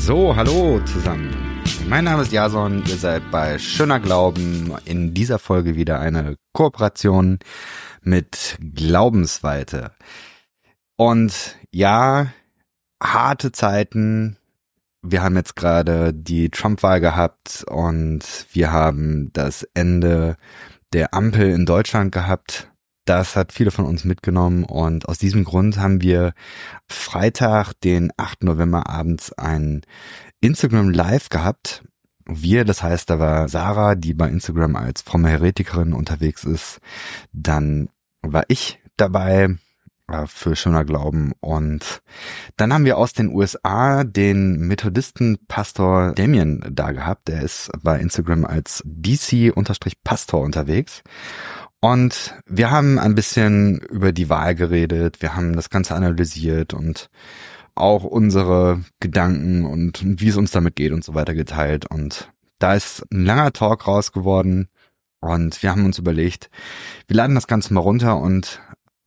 So, hallo zusammen. Mein Name ist Jason, ihr seid bei Schöner Glauben. In dieser Folge wieder eine Kooperation mit Glaubensweite. Und ja, harte Zeiten. Wir haben jetzt gerade die Trump-Wahl gehabt und wir haben das Ende der Ampel in Deutschland gehabt. Das hat viele von uns mitgenommen und aus diesem Grund haben wir Freitag, den 8. November abends ein Instagram Live gehabt. Das heißt, da war Sarah, die bei Instagram als fromme Heretikerin unterwegs ist. Dann war ich dabei für Schöner Glauben und dann haben wir aus den USA den Methodisten-Pastor Damien da gehabt. Der ist bei Instagram als DC-Pastor unterwegs. Und wir haben ein bisschen über die Wahl geredet, wir haben das Ganze analysiert und auch unsere Gedanken und wie es uns damit geht und so weiter geteilt. Und da ist ein langer Talk raus geworden und wir haben uns überlegt, wir laden das Ganze mal runter und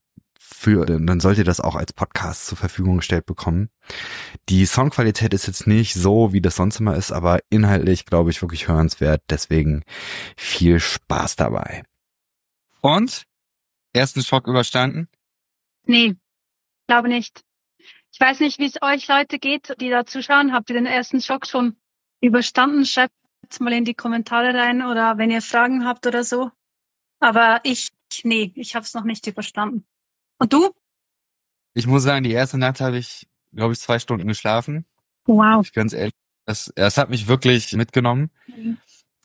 dann sollt ihr das auch als Podcast zur Verfügung gestellt bekommen. Die Soundqualität ist jetzt nicht so, wie das sonst immer ist, aber inhaltlich, glaube ich, wirklich hörenswert. Deswegen viel Spaß dabei. Und? Ersten Schock überstanden? Nee, glaube nicht. Ich weiß nicht, wie es euch Leute geht, die da zuschauen. Habt ihr den ersten Schock schon überstanden? Schreibt mal in die Kommentare rein oder wenn ihr Fragen habt oder so. Aber ich habe es noch nicht überstanden. Und du? Ich muss sagen, die erste Nacht habe ich, glaube ich, 2 Stunden geschlafen. Wow. Ich ganz ehrlich, es hat mich wirklich mitgenommen. Mhm.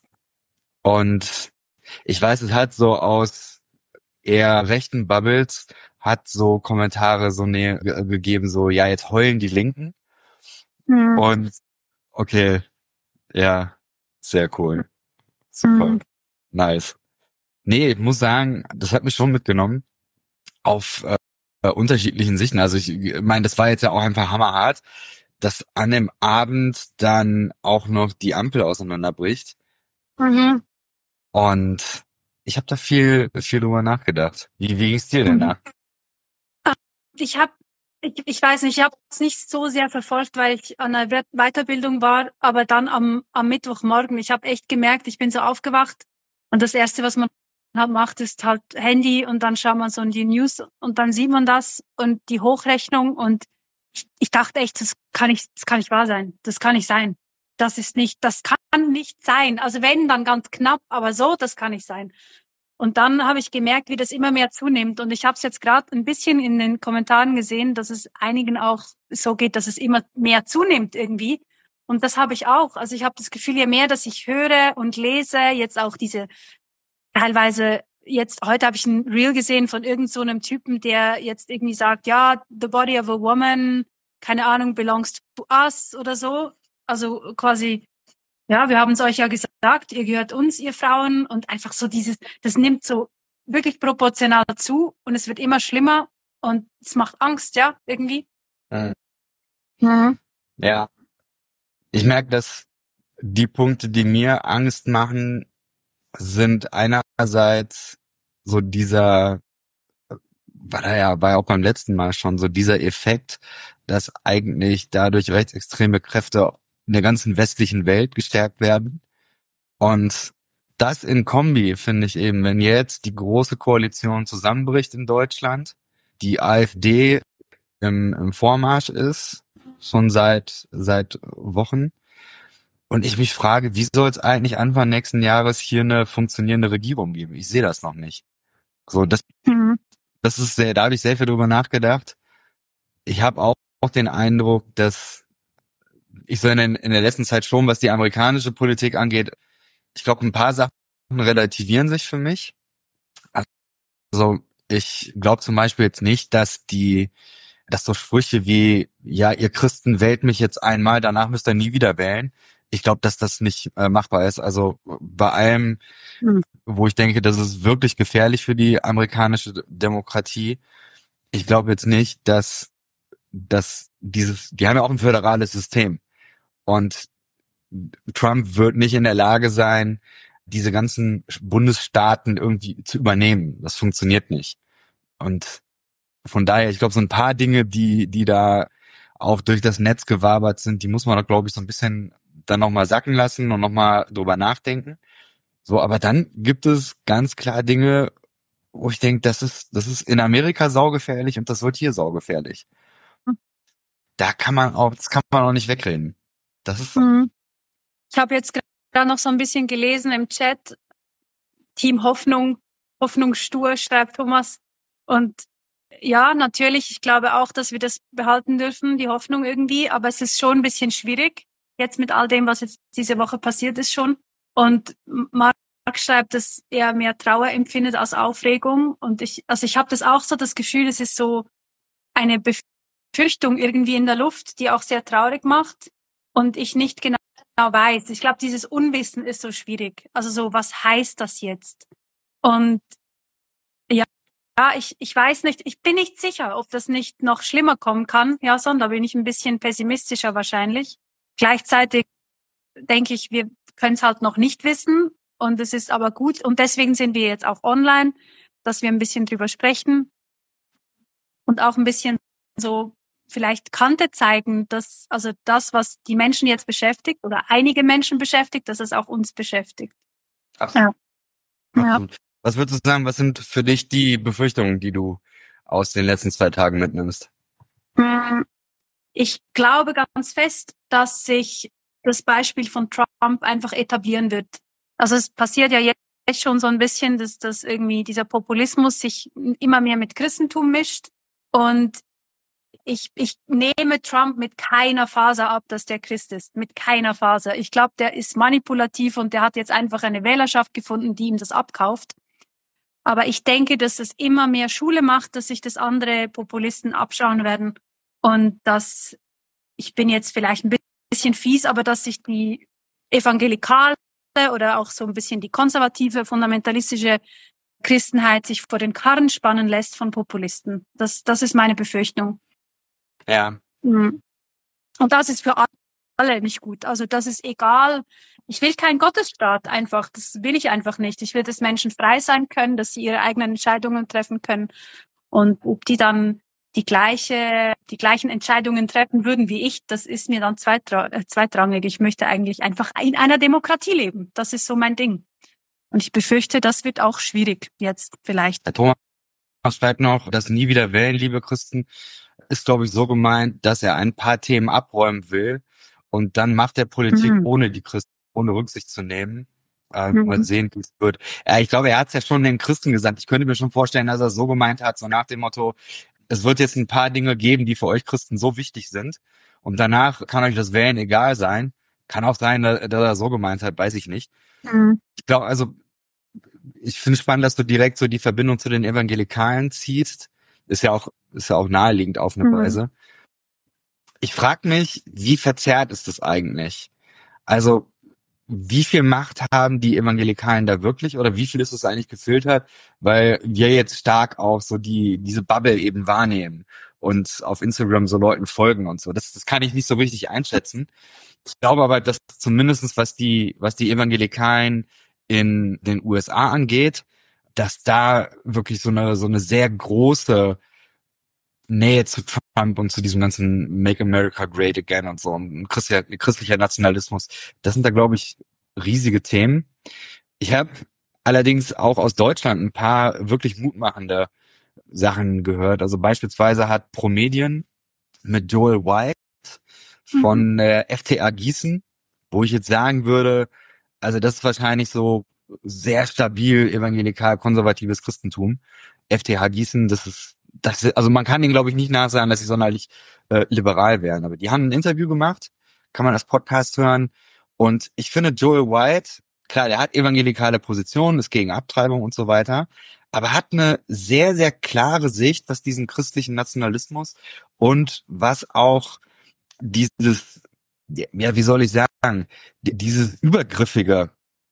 Und ich weiß, es hat so aus eher rechten Bubbles hat so Kommentare so gegeben, so, ja, jetzt heulen die Linken. Mhm. Und okay, ja, sehr cool. Super. Nice. Nee, ich muss sagen, das hat mich schon mitgenommen auf unterschiedlichen Sichten. Also ich meine, das war jetzt ja auch einfach hammerhart, dass an dem Abend dann auch noch die Ampel auseinanderbricht. Mhm. Und ich habe da viel drüber nachgedacht. Wie ging's dir denn da? Ich weiß nicht, ich habe es nicht so sehr verfolgt, weil ich an einer Weiterbildung war, aber dann am Mittwochmorgen, ich habe echt gemerkt, ich bin so aufgewacht und das Erste, was man halt macht, ist halt Handy und dann schaut man so in die News und dann sieht man das und die Hochrechnung und ich dachte echt, das kann nicht wahr sein. Das kann nicht sein. Das kann nicht sein. Also wenn, dann ganz knapp, aber so, das kann nicht sein. Und dann habe ich gemerkt, wie das immer mehr zunimmt. Und ich habe es jetzt gerade ein bisschen in den Kommentaren gesehen, dass es einigen auch so geht, dass es immer mehr zunimmt irgendwie. Und das habe ich auch. Also ich habe das Gefühl, je mehr, dass ich höre und lese, jetzt auch diese teilweise heute habe ich ein Reel gesehen von irgend so einem Typen, der jetzt irgendwie sagt, ja, the body of a woman, keine Ahnung, belongs to us oder so. Also quasi, ja, wir haben es euch ja gesagt, ihr gehört uns, ihr Frauen. Und einfach so das nimmt so wirklich proportional zu und es wird immer schlimmer und es macht Angst, ja, irgendwie. Mhm. Ja. Ich merke, dass die Punkte, die mir Angst machen, sind einerseits so war ja auch beim letzten Mal schon so dieser Effekt, dass eigentlich dadurch rechtsextreme Kräfte in der ganzen westlichen Welt gestärkt werden. Und das in Kombi finde ich eben, wenn jetzt die große Koalition zusammenbricht in Deutschland, die AfD im Vormarsch ist, schon seit Wochen, und ich mich frage, wie soll es eigentlich Anfang nächsten Jahres hier eine funktionierende Regierung geben? Ich sehe das noch nicht. So, das ist da habe ich sehr viel drüber nachgedacht. Ich habe auch den Eindruck, dass ich so in der letzten Zeit schon, was die amerikanische Politik angeht, ich glaube, ein paar Sachen relativieren sich für mich. Also ich glaube zum Beispiel jetzt nicht, dass so Sprüche wie, ja, ihr Christen wählt mich jetzt einmal, danach müsst ihr nie wieder wählen. Ich glaube, dass das nicht machbar ist. Also bei allem, wo ich denke, das ist wirklich gefährlich für die amerikanische Demokratie. Ich glaube jetzt nicht, dass die haben ja auch ein föderales System. Und Trump wird nicht in der Lage sein, diese ganzen Bundesstaaten irgendwie zu übernehmen. Das funktioniert nicht. Und von daher, ich glaube, so ein paar Dinge, die da auch durch das Netz gewabert sind, die muss man doch, glaube ich, so ein bisschen dann nochmal sacken lassen und nochmal drüber nachdenken. So, aber dann gibt es ganz klar Dinge, wo ich denke, das ist in Amerika saugefährlich und das wird hier saugefährlich. Das kann man auch nicht wegreden. Das ist, Mhm. Ich habe jetzt gerade noch so ein bisschen gelesen im Chat. Team Hoffnung, Hoffnung stur, schreibt Thomas. Und ja, natürlich, ich glaube auch, dass wir das behalten dürfen, die Hoffnung irgendwie. Aber es ist schon ein bisschen schwierig, jetzt mit all dem, was jetzt diese Woche passiert ist schon. Und Mark schreibt, dass er mehr Trauer empfindet als Aufregung. Und ich habe das auch so das Gefühl, es ist so eine Befürchtung irgendwie in der Luft, die auch sehr traurig macht und ich nicht genau weiß. Ich glaube, dieses Unwissen ist so schwierig. Also so, was heißt das jetzt? Und ja, ich weiß nicht, ich bin nicht sicher, ob das nicht noch schlimmer kommen kann. Ja, sondern da bin ich ein bisschen pessimistischer wahrscheinlich. Gleichzeitig denke ich, wir können es halt noch nicht wissen und es ist aber gut und deswegen sind wir jetzt auch online, dass wir ein bisschen drüber sprechen und auch ein bisschen so vielleicht Kante zeigen, dass also das, was die Menschen jetzt beschäftigt oder einige Menschen beschäftigt, dass es auch uns beschäftigt. absolut. Ja. Ja. Absolut. Was würdest du sagen, was sind für dich die Befürchtungen, die du aus den letzten 2 Tagen mitnimmst? Ich glaube ganz fest, dass sich das Beispiel von Trump einfach etablieren wird. Also es passiert ja jetzt schon so ein bisschen, dass irgendwie dieser Populismus sich immer mehr mit Christentum mischt. Und ich nehme Trump mit keiner Faser ab, dass der Christ ist. Mit keiner Faser. Ich glaube, der ist manipulativ und der hat jetzt einfach eine Wählerschaft gefunden, die ihm das abkauft. Aber ich denke, dass es immer mehr Schule macht, dass sich das andere Populisten abschauen werden und dass, ich bin jetzt vielleicht ein bisschen fies, aber dass sich die evangelikale oder auch so ein bisschen die konservative, fundamentalistische Christenheit sich vor den Karren spannen lässt von Populisten. Das ist meine Befürchtung. Ja. Und das ist für alle nicht gut. Also das ist egal. Ich will keinen Gottesstaat einfach. Das will ich einfach nicht. Ich will, dass Menschen frei sein können, dass sie ihre eigenen Entscheidungen treffen können. Und ob die dann die gleichen Entscheidungen treffen würden wie ich, das ist mir dann zweitrangig. Ich möchte eigentlich einfach in einer Demokratie leben. Das ist so mein Ding. Und ich befürchte, das wird auch schwierig jetzt vielleicht. Herr Thomas schreibt noch, das nie wieder wählen, liebe Christen, ist, glaube ich, so gemeint, dass er ein paar Themen abräumen will und dann macht er Politik ohne die Christen, ohne Rücksicht zu nehmen. Mal sehen, wie es wird. Ich glaube, er hat es ja schon den Christen gesagt. Ich könnte mir schon vorstellen, dass er es so gemeint hat, so nach dem Motto, es wird jetzt ein paar Dinge geben, die für euch Christen so wichtig sind und danach kann euch das Wählen egal sein. Kann auch sein, dass er so gemeint hat, weiß ich nicht. Ich glaube, also ich finde es spannend, dass du direkt so die Verbindung zu den Evangelikalen ziehst. Ist ja auch naheliegend auf eine Weise. Ich frage mich, wie verzerrt ist das eigentlich? Also, wie viel Macht haben die Evangelikalen da wirklich oder wie viel ist es eigentlich gefiltert, weil wir jetzt stark auch so diese Bubble eben wahrnehmen und auf Instagram so Leuten folgen und so. Das kann ich nicht so richtig einschätzen. Ich glaube aber, dass zumindestens was die Evangelikalen in den USA angeht, dass da wirklich so eine sehr große Nähe zu Trump und zu diesem ganzen Make America Great Again und so ein christlicher Nationalismus, das sind da, glaube ich, riesige Themen. Ich habe allerdings auch aus Deutschland ein paar wirklich mutmachende Sachen gehört. Also beispielsweise hat Promedien mit Joel White von FTA Gießen, wo ich jetzt sagen würde, also das ist wahrscheinlich so sehr stabil evangelikal-konservatives Christentum. FTH Gießen, also man kann denen, glaube ich, nicht nachsagen, dass sie sonderlich liberal wären. Aber die haben ein Interview gemacht, kann man als Podcast hören. Und ich finde Joel White, klar, der hat evangelikale Positionen, ist gegen Abtreibung und so weiter, aber hat eine sehr, sehr klare Sicht, was diesen christlichen Nationalismus und was auch dieses, ja, wie soll ich sagen, dieses Übergriffige,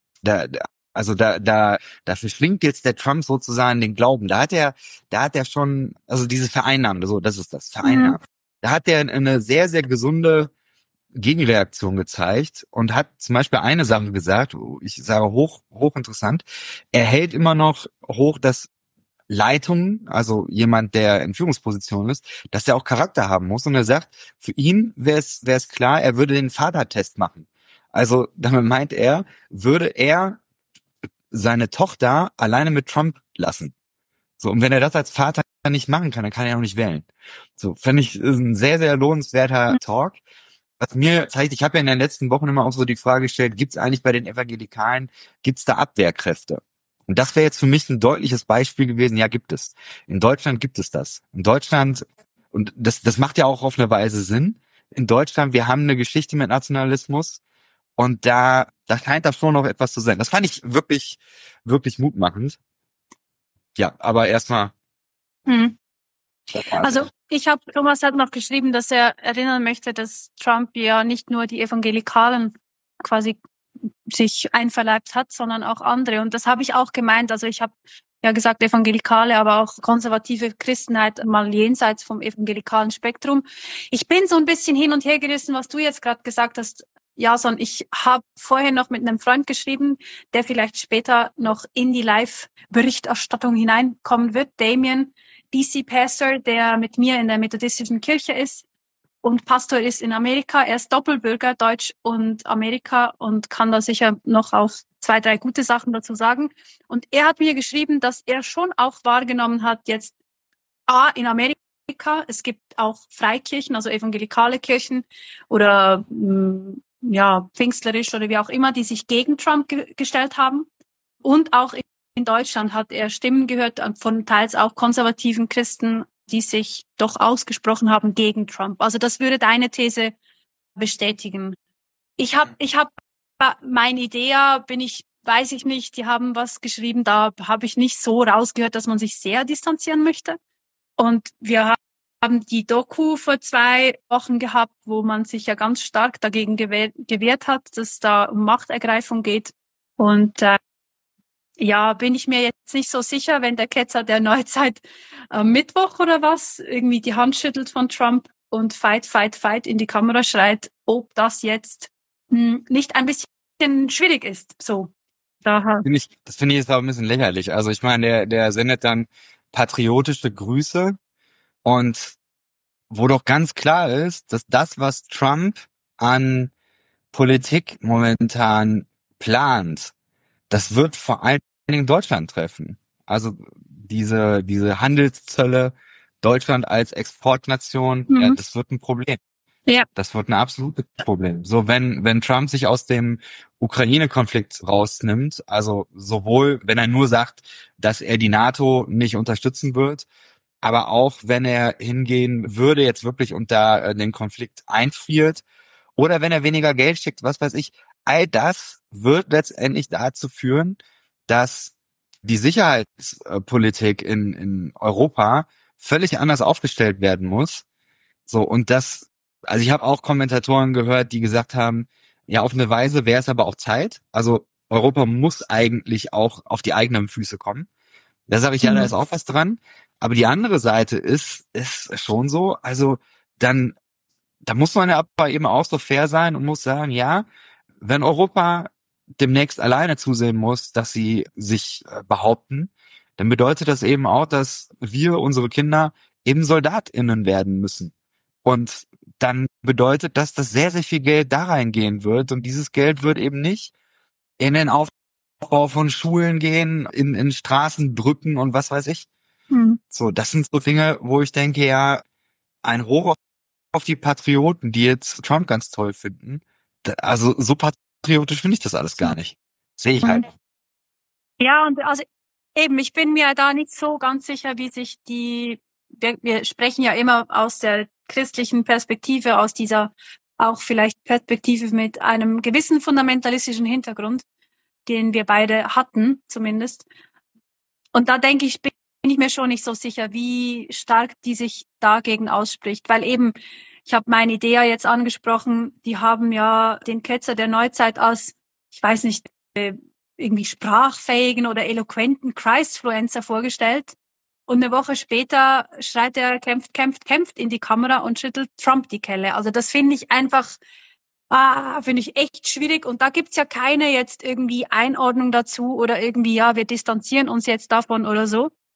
da verschlingt jetzt der Trump sozusagen den Glauben. Da hat er schon, also diese Vereinnahmende, so, das ist das, Vereinnahmung. Da hat er eine sehr, sehr gesunde Gegenreaktion gezeigt und hat zum Beispiel eine Sache gesagt, ich sage hoch interessant, er hält immer noch hoch, dass Leitung, also jemand, der in Führungsposition ist, dass der auch Charakter haben muss. Und er sagt, für ihn wäre es klar, er würde den Vatertest machen. Also damit meint er, würde er seine Tochter alleine mit Trump lassen. So, und wenn er das als Vater nicht machen kann, dann kann er auch nicht wählen. So, finde ich, ist ein sehr, sehr lohnenswerter Talk. Was mir zeigt, ich habe ja in den letzten Wochen immer auch so die Frage gestellt, gibt es eigentlich bei den Evangelikalen, gibt es da Abwehrkräfte? Und das wäre jetzt für mich ein deutliches Beispiel gewesen, ja, gibt es. In Deutschland gibt es das. In Deutschland, und das macht ja auch auf eine Weise Sinn, in Deutschland, wir haben eine Geschichte mit Nationalismus und da scheint da schon noch etwas zu sein. Das fand ich wirklich, wirklich mutmachend. Ja, aber erstmal. Hm. Also Thomas hat noch geschrieben, dass er erinnern möchte, dass Trump ja nicht nur die Evangelikalen quasi sich einverleibt hat, sondern auch andere. Und das habe ich auch gemeint. Also ich habe ja gesagt, Evangelikale, aber auch konservative Christenheit mal jenseits vom evangelikalen Spektrum. Ich bin so ein bisschen hin und her gerissen, was du jetzt gerade gesagt hast, Jason. Ich habe vorher noch mit einem Freund geschrieben, der vielleicht später noch in die Live-Berichterstattung hineinkommen wird, Damien, DC-Pastor, der mit mir in der methodistischen Kirche ist und Pastor ist in Amerika. Er ist Doppelbürger, Deutsch und Amerika, und kann da sicher noch auch 2, 3 gute Sachen dazu sagen. Und er hat mir geschrieben, dass er schon auch wahrgenommen hat, jetzt in Amerika, es gibt auch Freikirchen, also evangelikale Kirchen oder pfingstlerisch oder wie auch immer, die sich gegen Trump gestellt haben. Und auch in Deutschland hat er Stimmen gehört von teils auch konservativen Christen, die sich doch ausgesprochen haben gegen Trump. Also das würde deine These bestätigen. Ich hab meine Idee, weiß ich nicht, die haben was geschrieben, da habe ich nicht so rausgehört, dass man sich sehr distanzieren möchte. Und wir haben die Doku vor 2 Wochen gehabt, wo man sich ja ganz stark dagegen gewehrt hat, dass da um Machtergreifung geht. Und bin ich mir jetzt nicht so sicher, wenn der Ketzer der Neuzeit am Mittwoch oder was irgendwie die Hand schüttelt von Trump und Fight, Fight, Fight in die Kamera schreit, ob das jetzt nicht ein bisschen schwierig ist. So. Daher. Das finde ich jetzt auch ein bisschen lächerlich. Also ich meine, der sendet dann patriotische Grüße, und wo doch ganz klar ist, dass das, was Trump an Politik momentan plant, das wird vor allen Dingen Deutschland treffen. Also diese Handelszölle, Deutschland als Exportnation, ja, das wird ein Problem. Ja. Das wird ein absolutes Problem. So, wenn Trump sich aus dem Ukraine-Konflikt rausnimmt, also sowohl, wenn er nur sagt, dass er die NATO nicht unterstützen wird, aber auch wenn er hingehen würde, jetzt wirklich unter den Konflikt einfriert, oder wenn er weniger Geld schickt, was weiß ich, all das wird letztendlich dazu führen, dass die Sicherheitspolitik in Europa völlig anders aufgestellt werden muss. So, und also ich habe auch Kommentatoren gehört, die gesagt haben, ja, auf eine Weise wäre es aber auch Zeit. Also Europa muss eigentlich auch auf die eigenen Füße kommen. Da sage ich, ja, da ist auch was dran. Aber die andere Seite ist schon so, also da muss man ja aber eben auch so fair sein und muss sagen, ja, wenn Europa demnächst alleine zusehen muss, dass sie sich behaupten, dann bedeutet das eben auch, dass wir, unsere Kinder, eben SoldatInnen werden müssen. Und dann bedeutet das, dass sehr, sehr viel Geld da reingehen wird. Und dieses Geld wird eben nicht in den Aufbau von Schulen gehen, in Straßen, Brücken und was weiß ich. So, das sind so Dinge, wo ich denke, ja, ein Hoch auf die Patrioten, die jetzt Trump ganz toll finden. Also so patriotisch finde ich das alles gar nicht. Sehe ich halt. Ja, und also eben, ich bin mir da nicht so ganz sicher, wie sich wir sprechen ja immer aus der christlichen Perspektive, aus dieser auch vielleicht Perspektive mit einem gewissen fundamentalistischen Hintergrund, den wir beide hatten zumindest. Und da denke ich, bin ich mir schon nicht so sicher, wie stark die sich dagegen ausspricht, weil eben, ich habe meine Idee ja jetzt angesprochen, die haben ja den Ketzer der Neuzeit als, ich weiß nicht, irgendwie sprachfähigen oder eloquenten Christfluencer vorgestellt. Und eine Woche später schreit er, kämpft, kämpft, kämpft in die Kamera und schüttelt Trump die Kelle. Also das finde ich einfach, finde ich echt schwierig. Und da gibt's ja keine jetzt irgendwie Einordnung dazu oder irgendwie, ja, wir distanzieren uns jetzt davon oder so.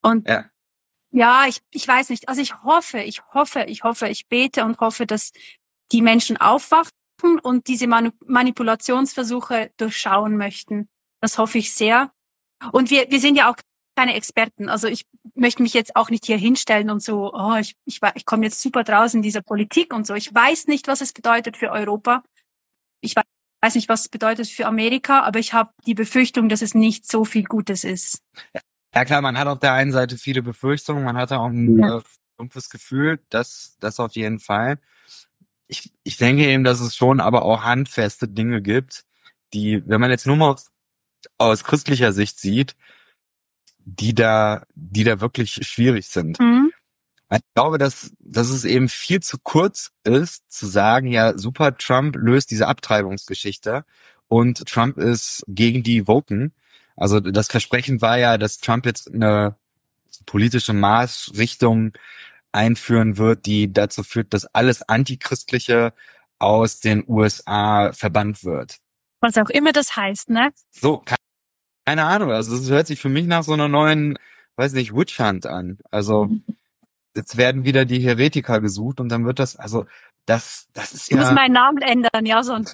Und Ja. ja, ich weiß nicht. Also ich bete und hoffe, dass die Menschen aufwachen und diese Manipulationsversuche durchschauen möchten. Das hoffe ich sehr. Und wir sind ja auch keine Experten. Also ich möchte mich jetzt auch nicht hier hinstellen und so, ich komme jetzt super draußen in dieser Politik und so. Ich weiß nicht, was es bedeutet für Europa. Ich weiß nicht, was es bedeutet für Amerika, aber ich habe die Befürchtung, dass es nicht so viel Gutes ist. Ja klar, man hat auf der einen Seite viele Befürchtungen, man hat auch ein dumpfes Gefühl, das auf jeden Fall. Ich denke eben, dass es schon aber auch handfeste Dinge gibt, die, wenn man jetzt nur mal aus christlicher Sicht sieht, die da wirklich schwierig sind. Mhm. Ich glaube, dass es eben viel zu kurz ist, zu sagen, ja, super, Trump löst diese Abtreibungsgeschichte und Trump ist gegen die Woken. Also das Versprechen war ja, dass Trump jetzt eine politische Marschrichtung einführen wird, die dazu führt, dass alles Antichristliche aus den USA verbannt wird. Was auch immer das heißt, ne? So, keine Ahnung, also das hört sich für mich nach so einer neuen, weiß nicht, Witch Hunt an. Also jetzt werden wieder die Heretiker gesucht und dann wird das, also das ist Ich muss ja... meinen Namen ändern, ja, sonst.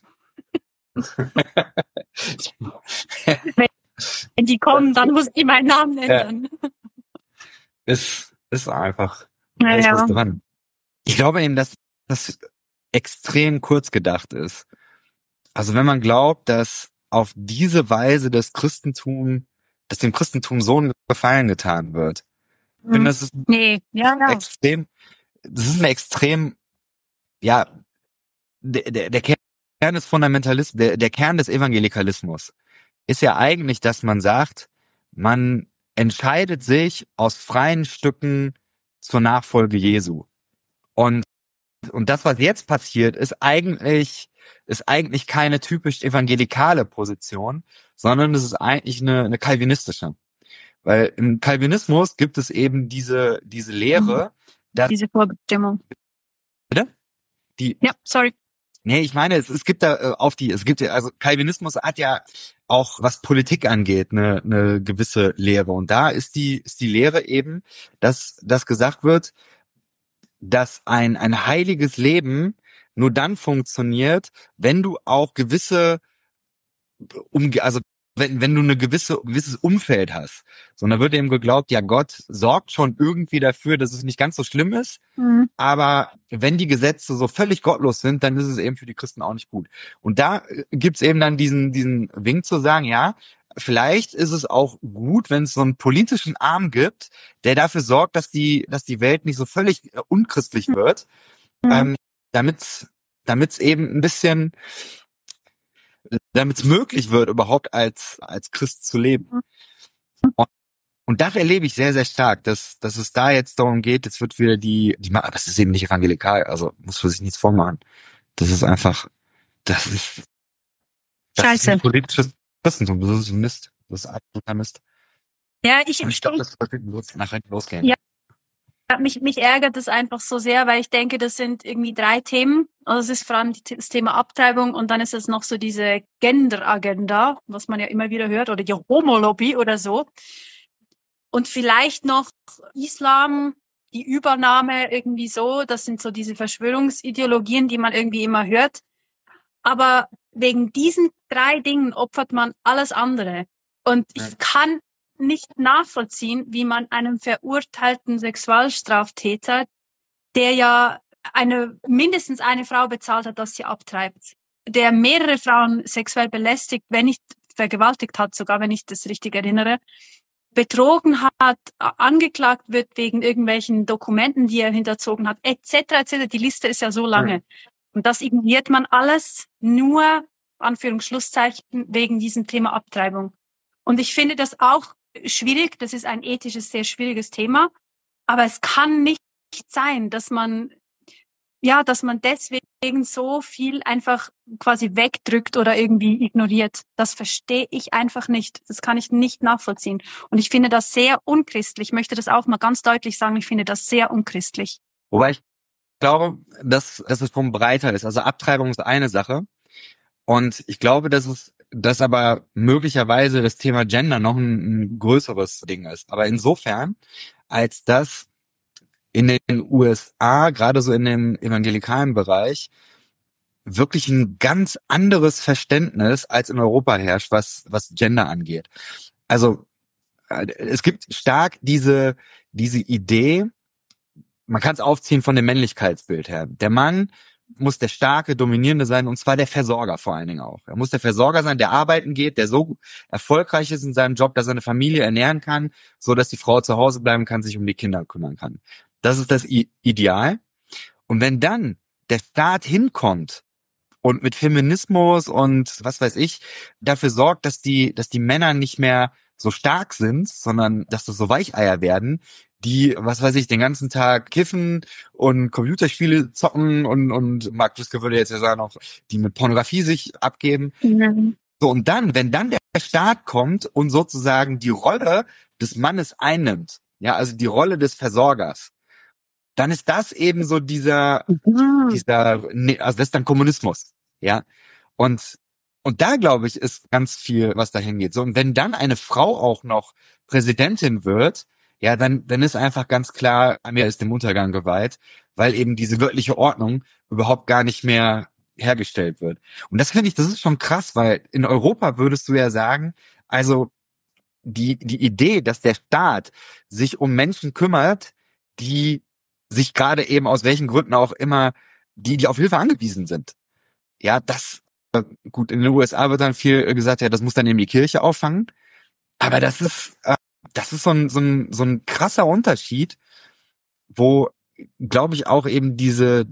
Wenn die kommen, dann muss ich meinen Namen ändern. Ist einfach, Ja, ist was ja. dran. Ich glaube eben, dass das extrem kurz gedacht ist. Also wenn man glaubt, dass auf diese Weise dass dem Christentum so ein Gefallen getan wird. Ich finde, das ist Nee, ja. ein extrem, ja, der Kern des Fundamentalismus, der Kern des Evangelikalismus ist ja eigentlich, dass man sagt, man entscheidet sich aus freien Stücken zur Nachfolge Jesu. Und das, was jetzt passiert, ist eigentlich keine typisch evangelikale Position, sondern es ist eigentlich eine calvinistische. Weil im Calvinismus gibt es eben diese Lehre, dass Diese Vorbestimmung. Bitte? Die, Ja, sorry. nee, ich meine, es gibt da also Calvinismus hat ja auch, was Politik angeht, eine gewisse Lehre. Und da ist die Lehre eben, dass gesagt wird, dass ein heiliges Leben nur dann funktioniert, wenn du auch gewisse, also wenn du ein gewisses Umfeld hast. So, und da wird eben geglaubt, ja, Gott sorgt schon irgendwie dafür, dass es nicht ganz so schlimm ist. Mhm. Aber wenn die Gesetze so völlig gottlos sind, dann ist es eben für die Christen auch nicht gut. Und da gibt's eben dann diesen Wink zu sagen, ja, vielleicht ist es auch gut, wenn es so einen politischen Arm gibt, der dafür sorgt, dass die Welt nicht so völlig unchristlich wird, damit's eben ein bisschen, damit's möglich wird, überhaupt als Christ zu leben. Und das erlebe ich sehr, sehr stark, dass es da jetzt darum geht, jetzt wird wieder aber das ist eben nicht evangelikal, also muss man sich nichts vormachen. Das ist einfach, das ist Scheiße. ein politisches Christentum, das ist Mist. Das ist absoluter Mist. Ja, Und ich glaube, das wird nachher losgehen. Ja. Mich ärgert das einfach so sehr, weil ich denke, das sind irgendwie 3 Themen. Also es ist vor allem das Thema Abtreibung und dann ist es noch so diese Gender-Agenda, was man ja immer wieder hört, oder die Homo-Lobby oder so. Und vielleicht noch Islam, die Übernahme irgendwie so. Das sind so diese Verschwörungsideologien, die man irgendwie immer hört. Aber wegen diesen 3 Dingen opfert man alles andere. Und ich kann nicht nachvollziehen, wie man einem verurteilten Sexualstraftäter, der ja mindestens eine Frau bezahlt hat, dass sie abtreibt, der mehrere Frauen sexuell belästigt, wenn nicht vergewaltigt hat, sogar wenn ich das richtig erinnere, betrogen hat, angeklagt wird wegen irgendwelchen Dokumenten, die er hinterzogen hat, etc., etc. Die Liste ist ja so lange. Und das ignoriert man alles nur, Anführungsschlusszeichen, wegen diesem Thema Abtreibung. Und ich finde das auch schwierig. Das ist ein ethisches, sehr schwieriges Thema. Aber es kann nicht sein, dass man deswegen so viel einfach quasi wegdrückt oder irgendwie ignoriert. Das verstehe ich einfach nicht. Das kann ich nicht nachvollziehen. Und ich finde das sehr unchristlich. Ich möchte das auch mal ganz deutlich sagen. Ich finde das sehr unchristlich. Wobei ich glaube, dass es vom breiter ist. Also Abtreibung ist eine Sache. Und ich glaube, dass es dass aber möglicherweise das Thema Gender noch ein größeres Ding ist. Aber insofern, als dass in den USA, gerade so in dem evangelikalen Bereich, wirklich ein ganz anderes Verständnis als in Europa herrscht, was Gender angeht. Also es gibt stark diese Idee, man kann es aufziehen von dem Männlichkeitsbild her. Der Mann muss der starke, dominierende sein, und zwar der Versorger vor allen Dingen auch. Er muss der Versorger sein, der arbeiten geht, der so erfolgreich ist in seinem Job, dass er eine Familie ernähren kann, so dass die Frau zu Hause bleiben kann, sich um die Kinder kümmern kann. Das ist das Ideal. Und wenn dann der Staat hinkommt und mit Feminismus und was weiß ich dafür sorgt, dass die Männer nicht mehr so stark sind, sondern dass das so Weicheier werden, die, was weiß ich, den ganzen Tag kiffen und Computerspiele zocken und Mark Driscoll würde jetzt ja sagen auch, die mit Pornografie sich abgeben. Mhm. So, und dann, wenn dann der Staat kommt und sozusagen die Rolle des Mannes einnimmt, ja, also die Rolle des Versorgers, dann ist das eben so also das ist dann Kommunismus, ja. Und da, glaube ich, ist ganz viel, was dahin geht. So, und wenn dann eine Frau auch noch Präsidentin wird, ja, dann ist einfach ganz klar, Amerika ist dem Untergang geweiht, weil eben diese göttliche Ordnung überhaupt gar nicht mehr hergestellt wird. Und das finde ich, das ist schon krass, weil in Europa würdest du ja sagen, also die Idee, dass der Staat sich um Menschen kümmert, die sich gerade eben aus welchen Gründen auch immer, die auf Hilfe angewiesen sind. Ja, gut, in den USA wird dann viel gesagt, ja, das muss dann eben die Kirche auffangen. Aber das ist so ein krasser Unterschied, wo, glaube ich, auch eben diese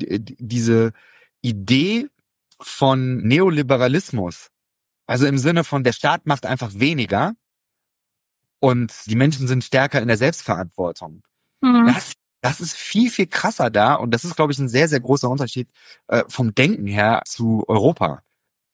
Idee von Neoliberalismus, also im Sinne von der Staat macht einfach weniger und die Menschen sind stärker in der Selbstverantwortung. Mhm. Das ist viel, viel krasser da, und das ist, glaube ich, ein sehr, sehr großer Unterschied vom Denken her zu Europa.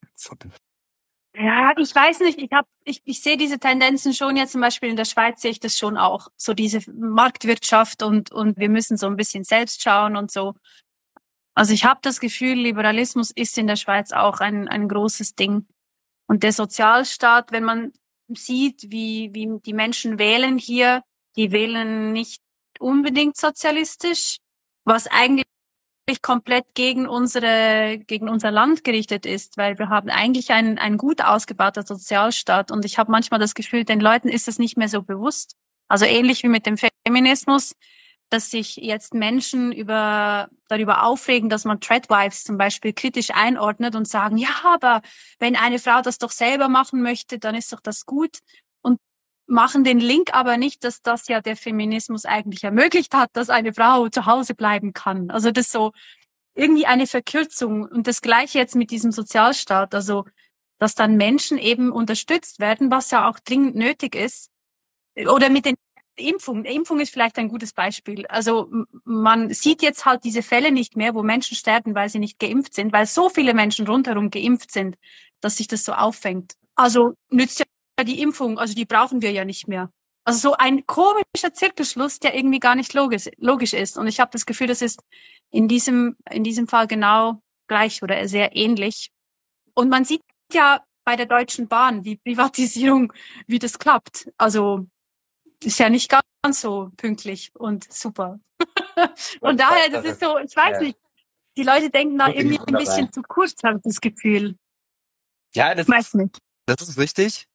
Ja, ich weiß nicht, ich sehe diese Tendenzen schon, jetzt zum Beispiel in der Schweiz sehe ich das schon auch, so diese Marktwirtschaft und wir müssen so ein bisschen selbst schauen und so. Also ich habe das Gefühl, Liberalismus ist in der Schweiz auch ein großes Ding. Und der Sozialstaat, wenn man sieht, wie die Menschen wählen hier, die wählen nicht unbedingt sozialistisch, was eigentlich komplett gegen unser Land gerichtet ist, weil wir haben eigentlich ein gut ausgebauter Sozialstaat, und ich habe manchmal das Gefühl, den Leuten ist es nicht mehr so bewusst. Also ähnlich wie mit dem Feminismus, dass sich jetzt Menschen darüber aufregen, dass man Tradwives zum Beispiel kritisch einordnet und sagen, ja, aber wenn eine Frau das doch selber machen möchte, dann ist doch das gut, und machen den Link aber nicht, dass das ja der Feminismus eigentlich ermöglicht hat, dass eine Frau zu Hause bleiben kann. Also das ist so irgendwie eine Verkürzung. Und das Gleiche jetzt mit diesem Sozialstaat, also dass dann Menschen eben unterstützt werden, was ja auch dringend nötig ist. Oder mit den Impfungen. Impfung ist vielleicht ein gutes Beispiel. Also man sieht jetzt halt diese Fälle nicht mehr, wo Menschen sterben, weil sie nicht geimpft sind, weil so viele Menschen rundherum geimpft sind, dass sich das so auffängt. Also nützt ja die Impfung, also die brauchen wir ja nicht mehr. Also so ein komischer Zirkelschluss, der irgendwie gar nicht logisch ist. Und ich habe das Gefühl, das ist in diesem Fall genau gleich oder sehr ähnlich. Und man sieht ja bei der Deutschen Bahn, die Privatisierung, wie das klappt. Also ist ja nicht ganz so pünktlich und super. Und daher, das ist so, ich weiß nicht, die Leute denken da irgendwie ein bisschen zu kurz, habe ich das Gefühl. Ja, Ich weiß nicht. das ist richtig.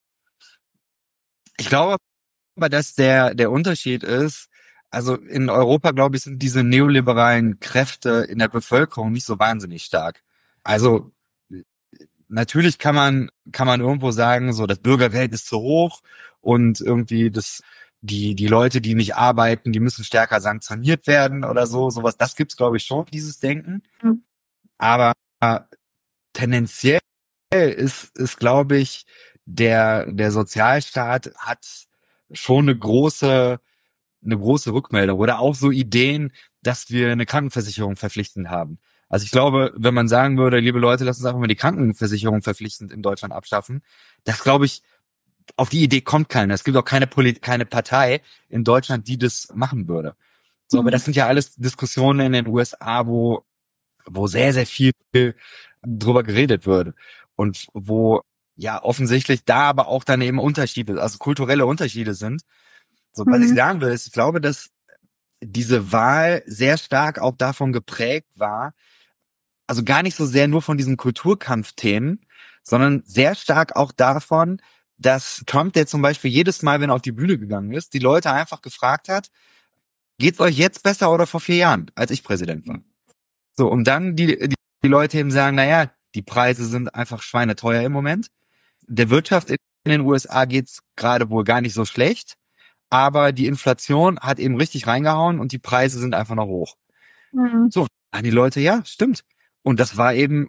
Ich glaube aber, dass der Unterschied ist, also in Europa, glaube ich, sind diese neoliberalen Kräfte in der Bevölkerung nicht so wahnsinnig stark. Also natürlich kann man irgendwo sagen, so das Bürgergeld ist zu hoch und irgendwie die Leute, die nicht arbeiten, die müssen stärker sanktioniert werden oder sowas. Das gibt's, glaube ich, schon, dieses Denken. Mhm. Aber tendenziell ist, glaube ich, der Sozialstaat hat schon eine große Rückmeldung oder auch so Ideen, dass wir eine Krankenversicherung verpflichtend haben. Also ich glaube, wenn man sagen würde, liebe Leute, lasst uns einfach mal die Krankenversicherung verpflichtend in Deutschland abschaffen, das glaube ich, auf die Idee kommt keiner. Es gibt auch keine Partei in Deutschland, die das machen würde. So, aber das sind ja alles Diskussionen in den USA, wo sehr, sehr viel drüber geredet wird und wo ja offensichtlich da aber auch dann eben Unterschiede, also kulturelle Unterschiede sind. So, was ich Mhm. sagen will, ist, ich glaube, dass diese Wahl sehr stark auch davon geprägt war, also gar nicht so sehr nur von diesen Kulturkampfthemen, sondern sehr stark auch davon, dass Trump, der zum Beispiel jedes Mal, wenn er auf die Bühne gegangen ist, die Leute einfach gefragt hat, geht's euch jetzt besser oder vor 4 Jahren, als ich Präsident war? So, und dann die Leute eben sagen, naja, die Preise sind einfach schweineteuer im Moment. Der Wirtschaft in den USA geht's gerade wohl gar nicht so schlecht, aber die Inflation hat eben richtig reingehauen und die Preise sind einfach noch hoch. Mhm. So, dann die Leute, ja, stimmt. Und das war eben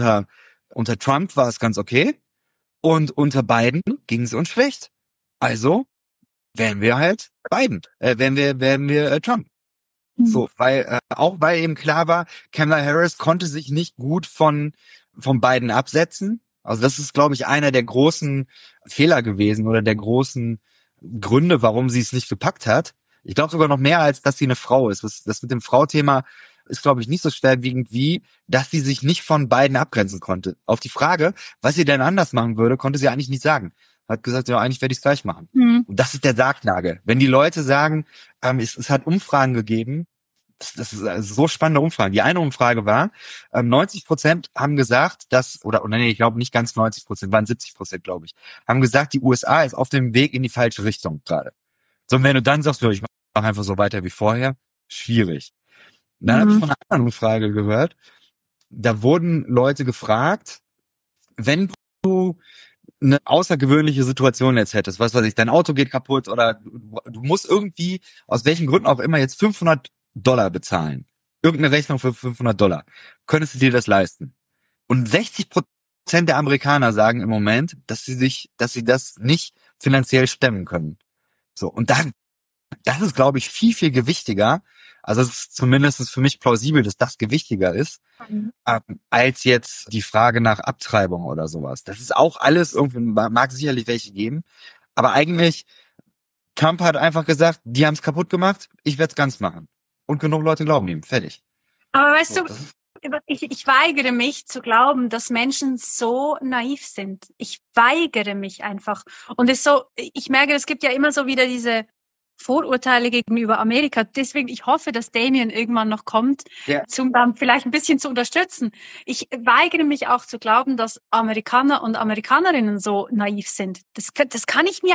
unter Trump war es ganz okay und unter Biden ging es uns schlecht. Also wären wir halt Biden, wären wir Trump. Mhm. So, weil eben klar war, Kamala Harris konnte sich nicht gut von Biden absetzen. Also das ist, glaube ich, einer der großen Fehler gewesen oder der großen Gründe, warum sie es nicht gepackt hat. Ich glaube sogar noch mehr, als dass sie eine Frau ist. Das mit dem Frau-Thema ist, glaube ich, nicht so schwerwiegend wie, dass sie sich nicht von Biden abgrenzen konnte. Auf die Frage, was sie denn anders machen würde, konnte sie eigentlich nicht sagen. Hat gesagt, ja, eigentlich werde ich es gleich machen. Mhm. Und das ist der Sargnagel. Wenn die Leute sagen, es hat Umfragen gegeben, das ist so spannende Umfragen. Die eine Umfrage war, 90% haben gesagt, oder nee, ich glaube nicht ganz 90%, waren 70%, glaube ich, haben gesagt, die USA ist auf dem Weg in die falsche Richtung gerade. So, und wenn du dann sagst, ja, ich mache einfach so weiter wie vorher, schwierig. Und dann habe ich Mhm. von einer anderen Umfrage gehört, da wurden Leute gefragt, wenn du eine außergewöhnliche Situation jetzt hättest, was weiß ich, dein Auto geht kaputt oder du musst irgendwie, aus welchen Gründen auch immer, jetzt $500 bezahlen. Irgendeine Rechnung für $500. Könntest du dir das leisten? Und 60% der Amerikaner sagen im Moment, dass sie das nicht finanziell stemmen können. So. Und das ist, glaube ich, viel, viel gewichtiger. Also es ist zumindest für mich plausibel, dass das gewichtiger ist, als jetzt die Frage nach Abtreibung oder sowas. Das ist auch alles irgendwie, mag sicherlich welche geben. Aber eigentlich, Trump hat einfach gesagt, die haben es kaputt gemacht, ich werde es ganz machen. Und genug Leute glauben ihm. Fertig. Aber weißt So, du, ich weigere mich zu glauben, dass Menschen so naiv sind. Ich weigere mich einfach. Und ich merke, es gibt ja immer so wieder diese Vorurteile gegenüber Amerika. Deswegen, ich hoffe, dass Damien irgendwann noch kommt, ja. um dann vielleicht ein bisschen zu unterstützen. Ich weigere mich auch zu glauben, dass Amerikaner und Amerikanerinnen so naiv sind. Das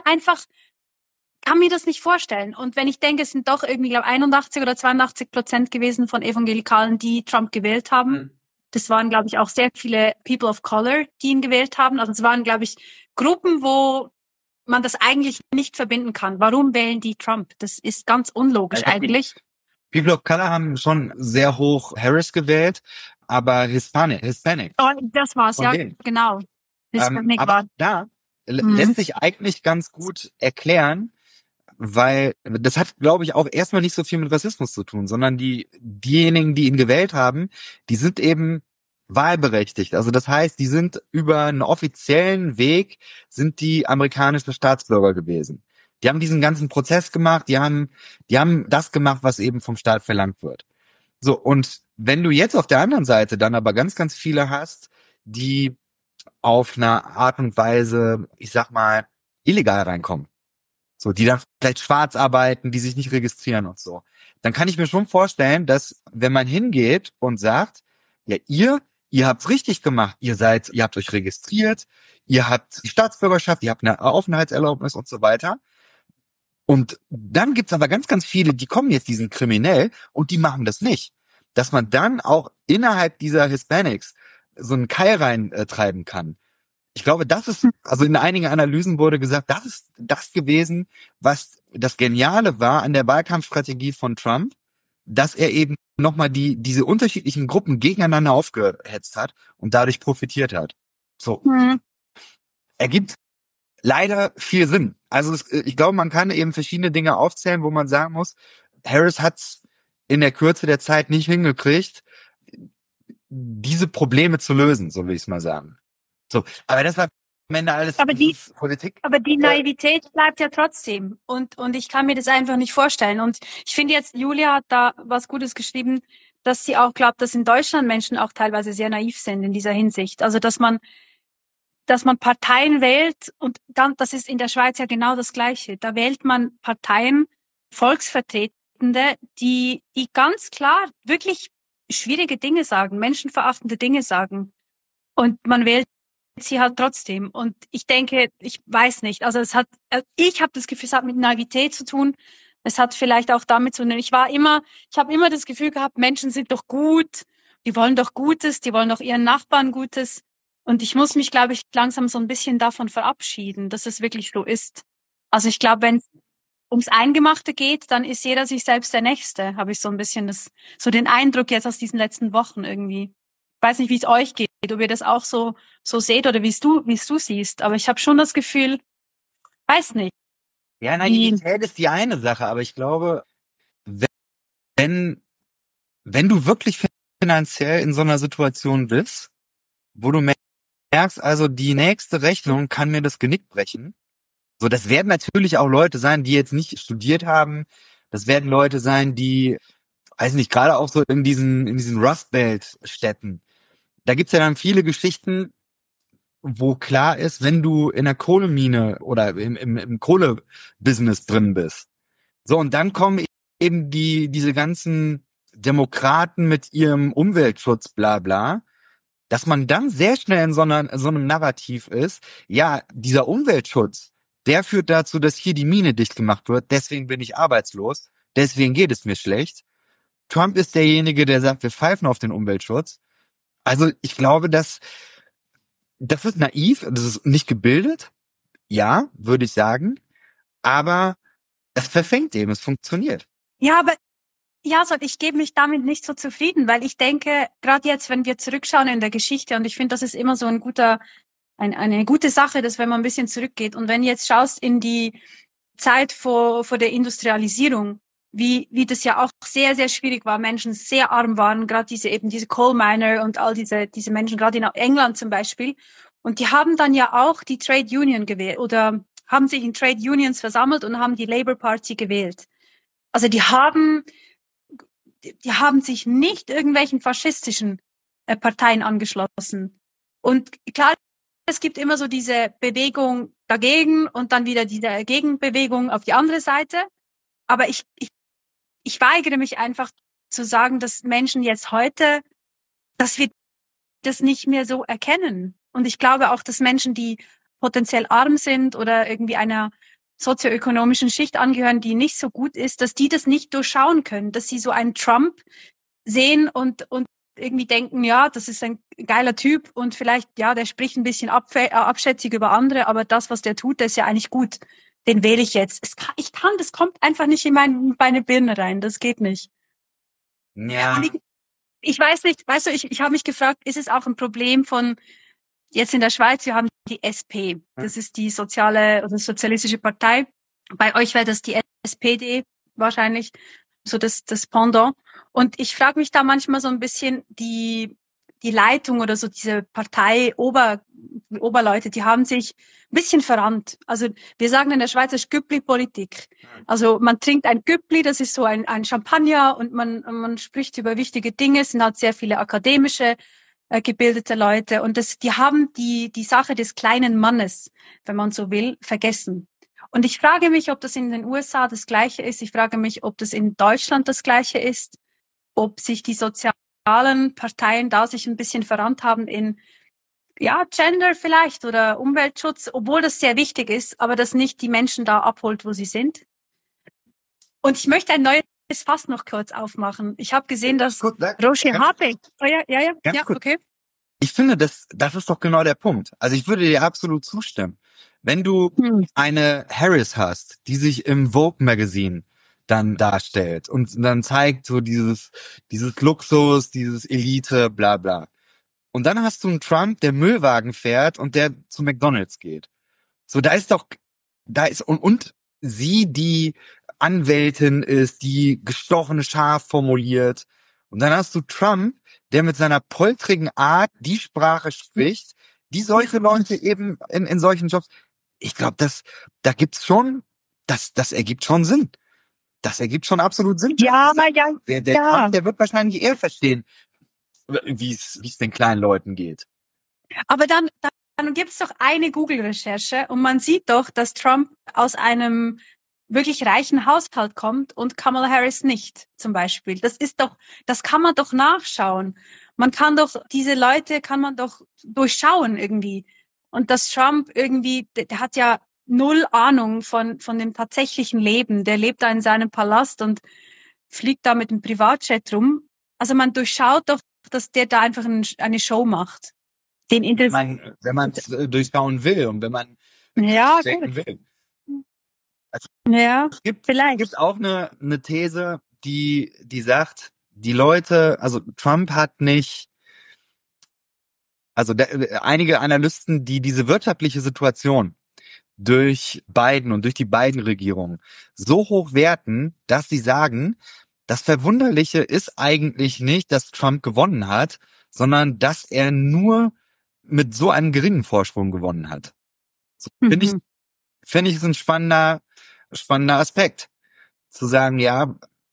kann mir das nicht vorstellen. Und wenn ich denke, es sind doch irgendwie, glaube 81 oder 82% gewesen von Evangelikalen, die Trump gewählt haben. Mhm. Das waren, glaube ich, auch sehr viele People of Color, die ihn gewählt haben. Also es waren, glaube ich, Gruppen, wo man das eigentlich nicht verbinden kann. Warum wählen die Trump? Das ist ganz unlogisch eigentlich. People of Color haben schon sehr hoch Harris gewählt, aber Hispanic Oh, das war's, von ja, denen. genau. Hispanic Aber war. da Mhm. lässt sich eigentlich ganz gut erklären, weil das hat, glaube ich, auch erstmal nicht so viel mit Rassismus zu tun, sondern diejenigen, die ihn gewählt haben, die sind eben wahlberechtigt. Also das heißt, die sind über einen offiziellen Weg, sind die amerikanische Staatsbürger gewesen. Die haben diesen ganzen Prozess gemacht, die haben das gemacht, was eben vom Staat verlangt wird. So, und wenn du jetzt auf der anderen Seite dann aber ganz, ganz viele hast, die auf eine Art und Weise, ich sag mal, illegal reinkommen, so, die dann vielleicht schwarz arbeiten, die sich nicht registrieren und so. Dann kann ich mir schon vorstellen, dass wenn man hingeht und sagt, ja, ihr habt's richtig gemacht, ihr habt euch registriert, ihr habt die Staatsbürgerschaft, ihr habt eine Aufenthaltserlaubnis und so weiter. Und dann gibt's aber ganz, ganz viele, die kommen jetzt, die sind kriminell und die machen das nicht. Dass man dann auch innerhalb dieser Hispanics so einen Keil rein treiben kann. Ich glaube, also in einigen Analysen wurde gesagt, das ist das gewesen, was das Geniale war an der Wahlkampfstrategie von Trump, dass er eben nochmal diese unterschiedlichen Gruppen gegeneinander aufgehetzt hat und dadurch profitiert hat. So, Mhm. ergibt leider viel Sinn. Also ich glaube, man kann eben verschiedene Dinge aufzählen, wo man sagen muss, Harris hat's in der Kürze der Zeit nicht hingekriegt, diese Probleme zu lösen, so will ich es mal sagen. So, aber das war am Ende alles, Aber das ist Politik. Aber die Naivität bleibt ja trotzdem. Und ich kann mir das einfach nicht vorstellen. Und ich finde jetzt, Julia hat da was Gutes geschrieben, dass sie auch glaubt, dass in Deutschland Menschen auch teilweise sehr naiv sind in dieser Hinsicht. Also, dass man dass man Parteien wählt und dann, das ist in der Schweiz ja genau das Gleiche. Da wählt man Parteien, Volksvertretende, die ganz klar wirklich schwierige Dinge sagen, menschenverachtende Dinge sagen. Und man wählt sie halt trotzdem. Und ich denke, ich weiß nicht, also ich habe das Gefühl, es hat mit Naivität zu tun. Es hat vielleicht auch damit zu tun, ich habe immer das Gefühl gehabt, Menschen sind doch gut, die wollen doch Gutes, die wollen doch ihren Nachbarn Gutes. Und ich muss mich, glaube ich, langsam so ein bisschen davon verabschieden, dass es wirklich so ist. Also ich glaube, wenn es ums Eingemachte geht, dann ist jeder sich selbst der Nächste, habe ich so ein bisschen so den Eindruck jetzt aus diesen letzten Wochen irgendwie. Ich weiß nicht, wie es euch geht, ob ihr das auch so seht oder wie es du siehst. Aber ich habe schon das Gefühl, weiß nicht. Ja, Naivität ist die eine Sache, aber ich glaube, wenn du wirklich finanziell in so einer Situation bist, wo du merkst, also die nächste Rechnung kann mir das Genick brechen. So, das werden natürlich auch Leute sein, die jetzt nicht studiert haben. Das werden Leute sein, die, weiß nicht, gerade auch so in diesen Rust Belt Städten. Da gibt's ja dann viele Geschichten, wo klar ist, wenn du in der Kohlemine oder im Kohlebusiness drin bist. So, und dann kommen eben diese ganzen Demokraten mit ihrem Umweltschutz, bla bla, dass man dann sehr schnell in so einem Narrativ ist, ja, dieser Umweltschutz, der führt dazu, dass hier die Mine dicht gemacht wird, deswegen bin ich arbeitslos, deswegen geht es mir schlecht. Trump ist derjenige, der sagt, wir pfeifen auf den Umweltschutz. Also ich glaube, das ist naiv, das ist nicht gebildet, ja, würde ich sagen, aber es verfängt eben, es funktioniert. Ja, aber ich gebe mich damit nicht so zufrieden, weil ich denke, gerade jetzt, wenn wir zurückschauen in der Geschichte, und ich finde, das ist immer so eine gute Sache, dass wenn man ein bisschen zurückgeht und wenn du jetzt schaust in die Zeit vor der Industrialisierung, wie das ja auch sehr, sehr schwierig war, Menschen sehr arm waren, gerade diese Coal Miner und all diese Menschen, gerade in England zum Beispiel. Und die haben dann ja auch die Trade Union gewählt oder haben sich in Trade Unions versammelt und haben die Labour Party gewählt. Also die haben sich nicht irgendwelchen faschistischen Parteien angeschlossen. Und klar, es gibt immer so diese Bewegung dagegen und dann wieder diese Gegenbewegung auf die andere Seite. Aber ich weigere mich einfach zu sagen, dass Menschen jetzt heute, dass wir das nicht mehr so erkennen. Und ich glaube auch, dass Menschen, die potenziell arm sind oder irgendwie einer sozioökonomischen Schicht angehören, die nicht so gut ist, dass die das nicht durchschauen können, dass sie so einen Trump sehen und irgendwie denken, ja, das ist ein geiler Typ und vielleicht, ja, der spricht ein bisschen abschätzig über andere, aber das, was der tut, der ist ja eigentlich gut. Den wähle ich jetzt. Das kommt einfach nicht in meine Birne rein. Das geht nicht. Ja. Und ich weiß nicht, weißt du, ich habe mich gefragt, ist es auch ein Problem von jetzt in der Schweiz, wir haben die SP. Das ist die sozialistische Partei. Bei euch wäre das die SPD wahrscheinlich, so das Pendant. Und ich frage mich da manchmal so ein bisschen, die Leitung oder so diese Partei Oberleute, die haben sich ein bisschen verrannt. Also wir sagen in der Schweiz, das ist Güppli-Politik. Also man trinkt ein Güppli, das ist so ein Champagner und man spricht über wichtige Dinge. Es sind halt sehr viele akademische gebildete Leute und die haben die Sache des kleinen Mannes, wenn man so will, vergessen. Und ich frage mich, ob das in den USA das Gleiche ist. Ich frage mich, ob das in Deutschland das Gleiche ist, ob sich die sozialen Parteien da sich ein bisschen verrannt haben in, ja, Gender vielleicht oder Umweltschutz, obwohl das sehr wichtig ist, aber das nicht die Menschen da abholt, wo sie sind. Und ich möchte ein neues Fass noch kurz aufmachen. Ich habe gesehen, dass Roger Harpe. Oh ja, okay. Ich finde, das ist doch genau der Punkt. Also ich würde dir absolut zustimmen. Wenn du eine Harris hast, die sich im Vogue Magazine dann darstellt und dann zeigt so dieses Luxus, dieses Elite, bla bla. Und dann hast du einen Trump, der Müllwagen fährt und der zu McDonald's geht. So, und sie, die Anwältin ist, die gestochene Schaf formuliert. Und dann hast du Trump, der mit seiner poltrigen Art die Sprache spricht, die solche Leute eben in solchen Jobs. Ich glaube, das ergibt schon Sinn. Das ergibt schon absolut Sinn. Ja, aber ja. Der Trump, der wird wahrscheinlich eher verstehen, wie es den kleinen Leuten geht. Aber dann dann gibt es doch eine Google-Recherche und man sieht doch, dass Trump aus einem wirklich reichen Haushalt kommt und Kamala Harris nicht, zum Beispiel. Das kann man doch nachschauen. Man kann doch, diese Leute kann man doch durchschauen irgendwie. Und dass Trump irgendwie, der hat ja null Ahnung von dem tatsächlichen Leben. Der lebt da in seinem Palast und fliegt da mit dem Privatjet rum. Also man durchschaut doch, dass der da einfach eine Show macht. Wenn man es durchschauen will und wenn man ja, checken gut. will. Also, Ja, es gibt vielleicht. auch eine These, die sagt, die Leute, also Trump hat nicht, also einige Analysten, die diese wirtschaftliche Situation durch Biden und durch die Biden-Regierung so hoch werten, dass sie sagen, das Verwunderliche ist eigentlich nicht, dass Trump gewonnen hat, sondern dass er nur mit so einem geringen Vorsprung gewonnen hat. So, finde ich ist ein spannender Aspekt. Zu sagen, ja,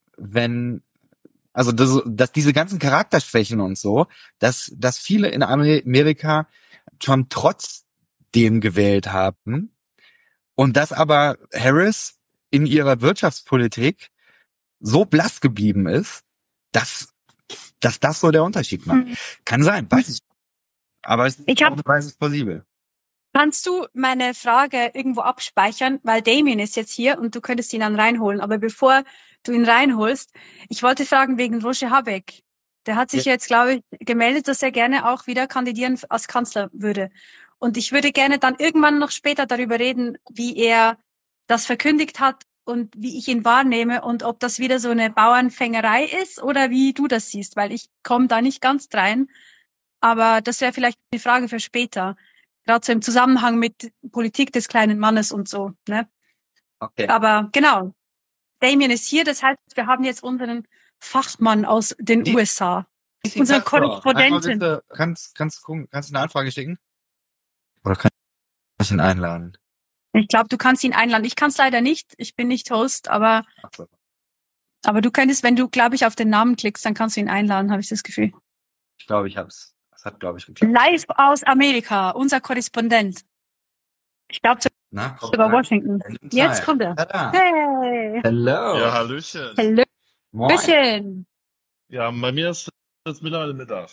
also dass diese ganzen Charakterschwächen und so, dass viele in Amerika Trump trotzdem gewählt haben und dass aber Harris in ihrer Wirtschaftspolitik so blass geblieben ist, dass das so der Unterschied macht. Kann sein, weiß ich. Aber es ist auch plausibel. Kannst du meine Frage irgendwo abspeichern? Weil Damien ist jetzt hier und du könntest ihn dann reinholen. Aber bevor du ihn reinholst, ich wollte fragen wegen Roger Habeck. Der hat sich jetzt, glaube ich, gemeldet, dass er gerne auch wieder kandidieren als Kanzler würde. Und ich würde gerne dann irgendwann noch später darüber reden, wie er das verkündigt hat und wie ich ihn wahrnehme und ob das wieder so eine Bauernfängerei ist oder wie du das siehst, weil ich komme da nicht ganz rein. Aber das wäre vielleicht eine Frage für später. Gerade so im Zusammenhang mit Politik des kleinen Mannes und so. Ne? Okay. Aber genau, Damien ist hier, das heißt, wir haben jetzt unseren Fachmann aus den USA. Unseren Korrespondenten. Bitte, kannst du eine Anfrage schicken? Oder kann ich ihn einladen? Ich glaube, du kannst ihn einladen. Ich kann es leider nicht. Ich bin nicht Host, aber du könntest, wenn du, glaube ich, auf den Namen klickst, dann kannst du ihn einladen, habe ich das Gefühl. Ich glaube, ich hab's. Das hat, glaube ich, geklappt. Live aus Amerika, unser Korrespondent. Ich glaube sogar Washington. Jetzt kommt er. Tada. Hey. Hello. Ja, Hallöchen. Hallöchen. Ja, bei mir ist es mittlerweile Mittag.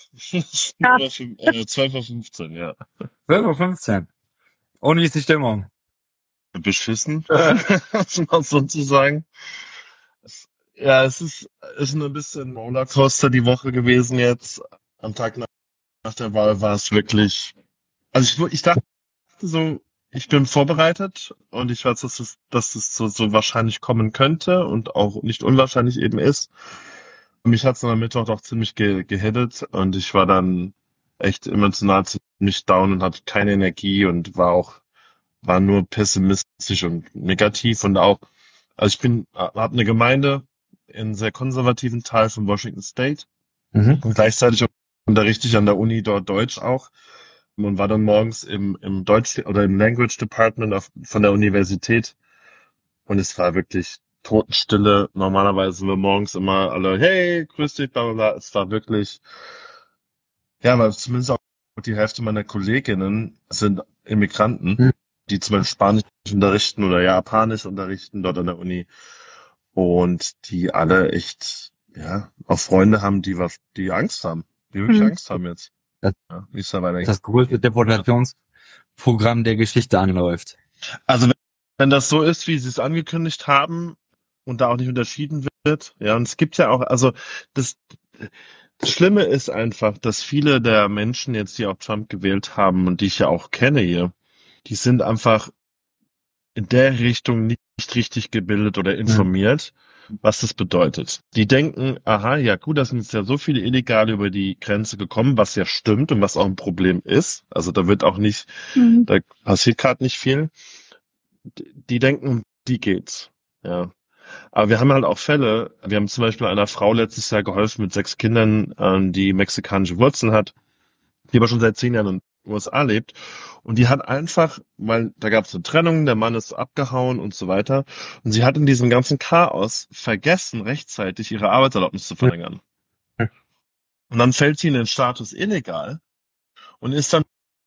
12:15 Uhr, ja. 12:15 Uhr. Und wie ist die Stimmung? Beschissen, sozusagen. Ja, es ist nur ein bisschen Rollercoaster die Woche gewesen jetzt. Am Tag nach der Wahl war es wirklich, also ich dachte so, ich bin vorbereitet und ich weiß, dass es so wahrscheinlich kommen könnte und auch nicht unwahrscheinlich eben ist. Mich hat es am Mittwoch doch ziemlich gehittet und ich war dann echt emotional ziemlich down und hatte keine Energie und war nur pessimistisch und negativ und auch, also habe eine Gemeinde in einem sehr konservativen Teil von Washington State und gleichzeitig unterrichte ich an der Uni dort Deutsch auch und war dann morgens im Deutsch oder im Language Department von der Universität und es war wirklich Totenstille. Normalerweise sind wir morgens immer alle, hey, grüß dich, bla bla bla. Es war wirklich, ja, weil zumindest auch die Hälfte meiner Kolleginnen sind Immigranten, die zum Beispiel Spanisch unterrichten oder Japanisch unterrichten dort an der Uni und die alle echt, ja, auch Freunde haben, die Angst haben, die wirklich Angst haben jetzt. Ja, wie es da weitergeht. Das größte Deportationsprogramm der Geschichte anläuft. Also wenn das so ist, wie sie es angekündigt haben und da auch nicht unterschieden wird, ja, und es gibt ja auch, also das Schlimme ist einfach, dass viele der Menschen jetzt, die auch Trump gewählt haben und die ich ja auch kenne hier, die sind einfach in der Richtung nicht richtig gebildet oder informiert, was das bedeutet. Die denken, aha, ja gut, da sind jetzt ja so viele Illegale über die Grenze gekommen, was ja stimmt und was auch ein Problem ist. Also da wird auch nicht, da passiert gerade nicht viel. Die denken, die geht's. Ja. Aber wir haben halt auch Fälle, wir haben zum Beispiel einer Frau letztes Jahr geholfen mit 6 Kindern, die mexikanische Wurzeln hat, die aber schon seit 10 Jahren in den USA lebt. Und die hat einfach, weil da gab es eine Trennung, der Mann ist abgehauen und so weiter. Und sie hat in diesem ganzen Chaos vergessen, rechtzeitig ihre Arbeitserlaubnis zu verlängern. Und dann fällt sie in den Status illegal und ist dann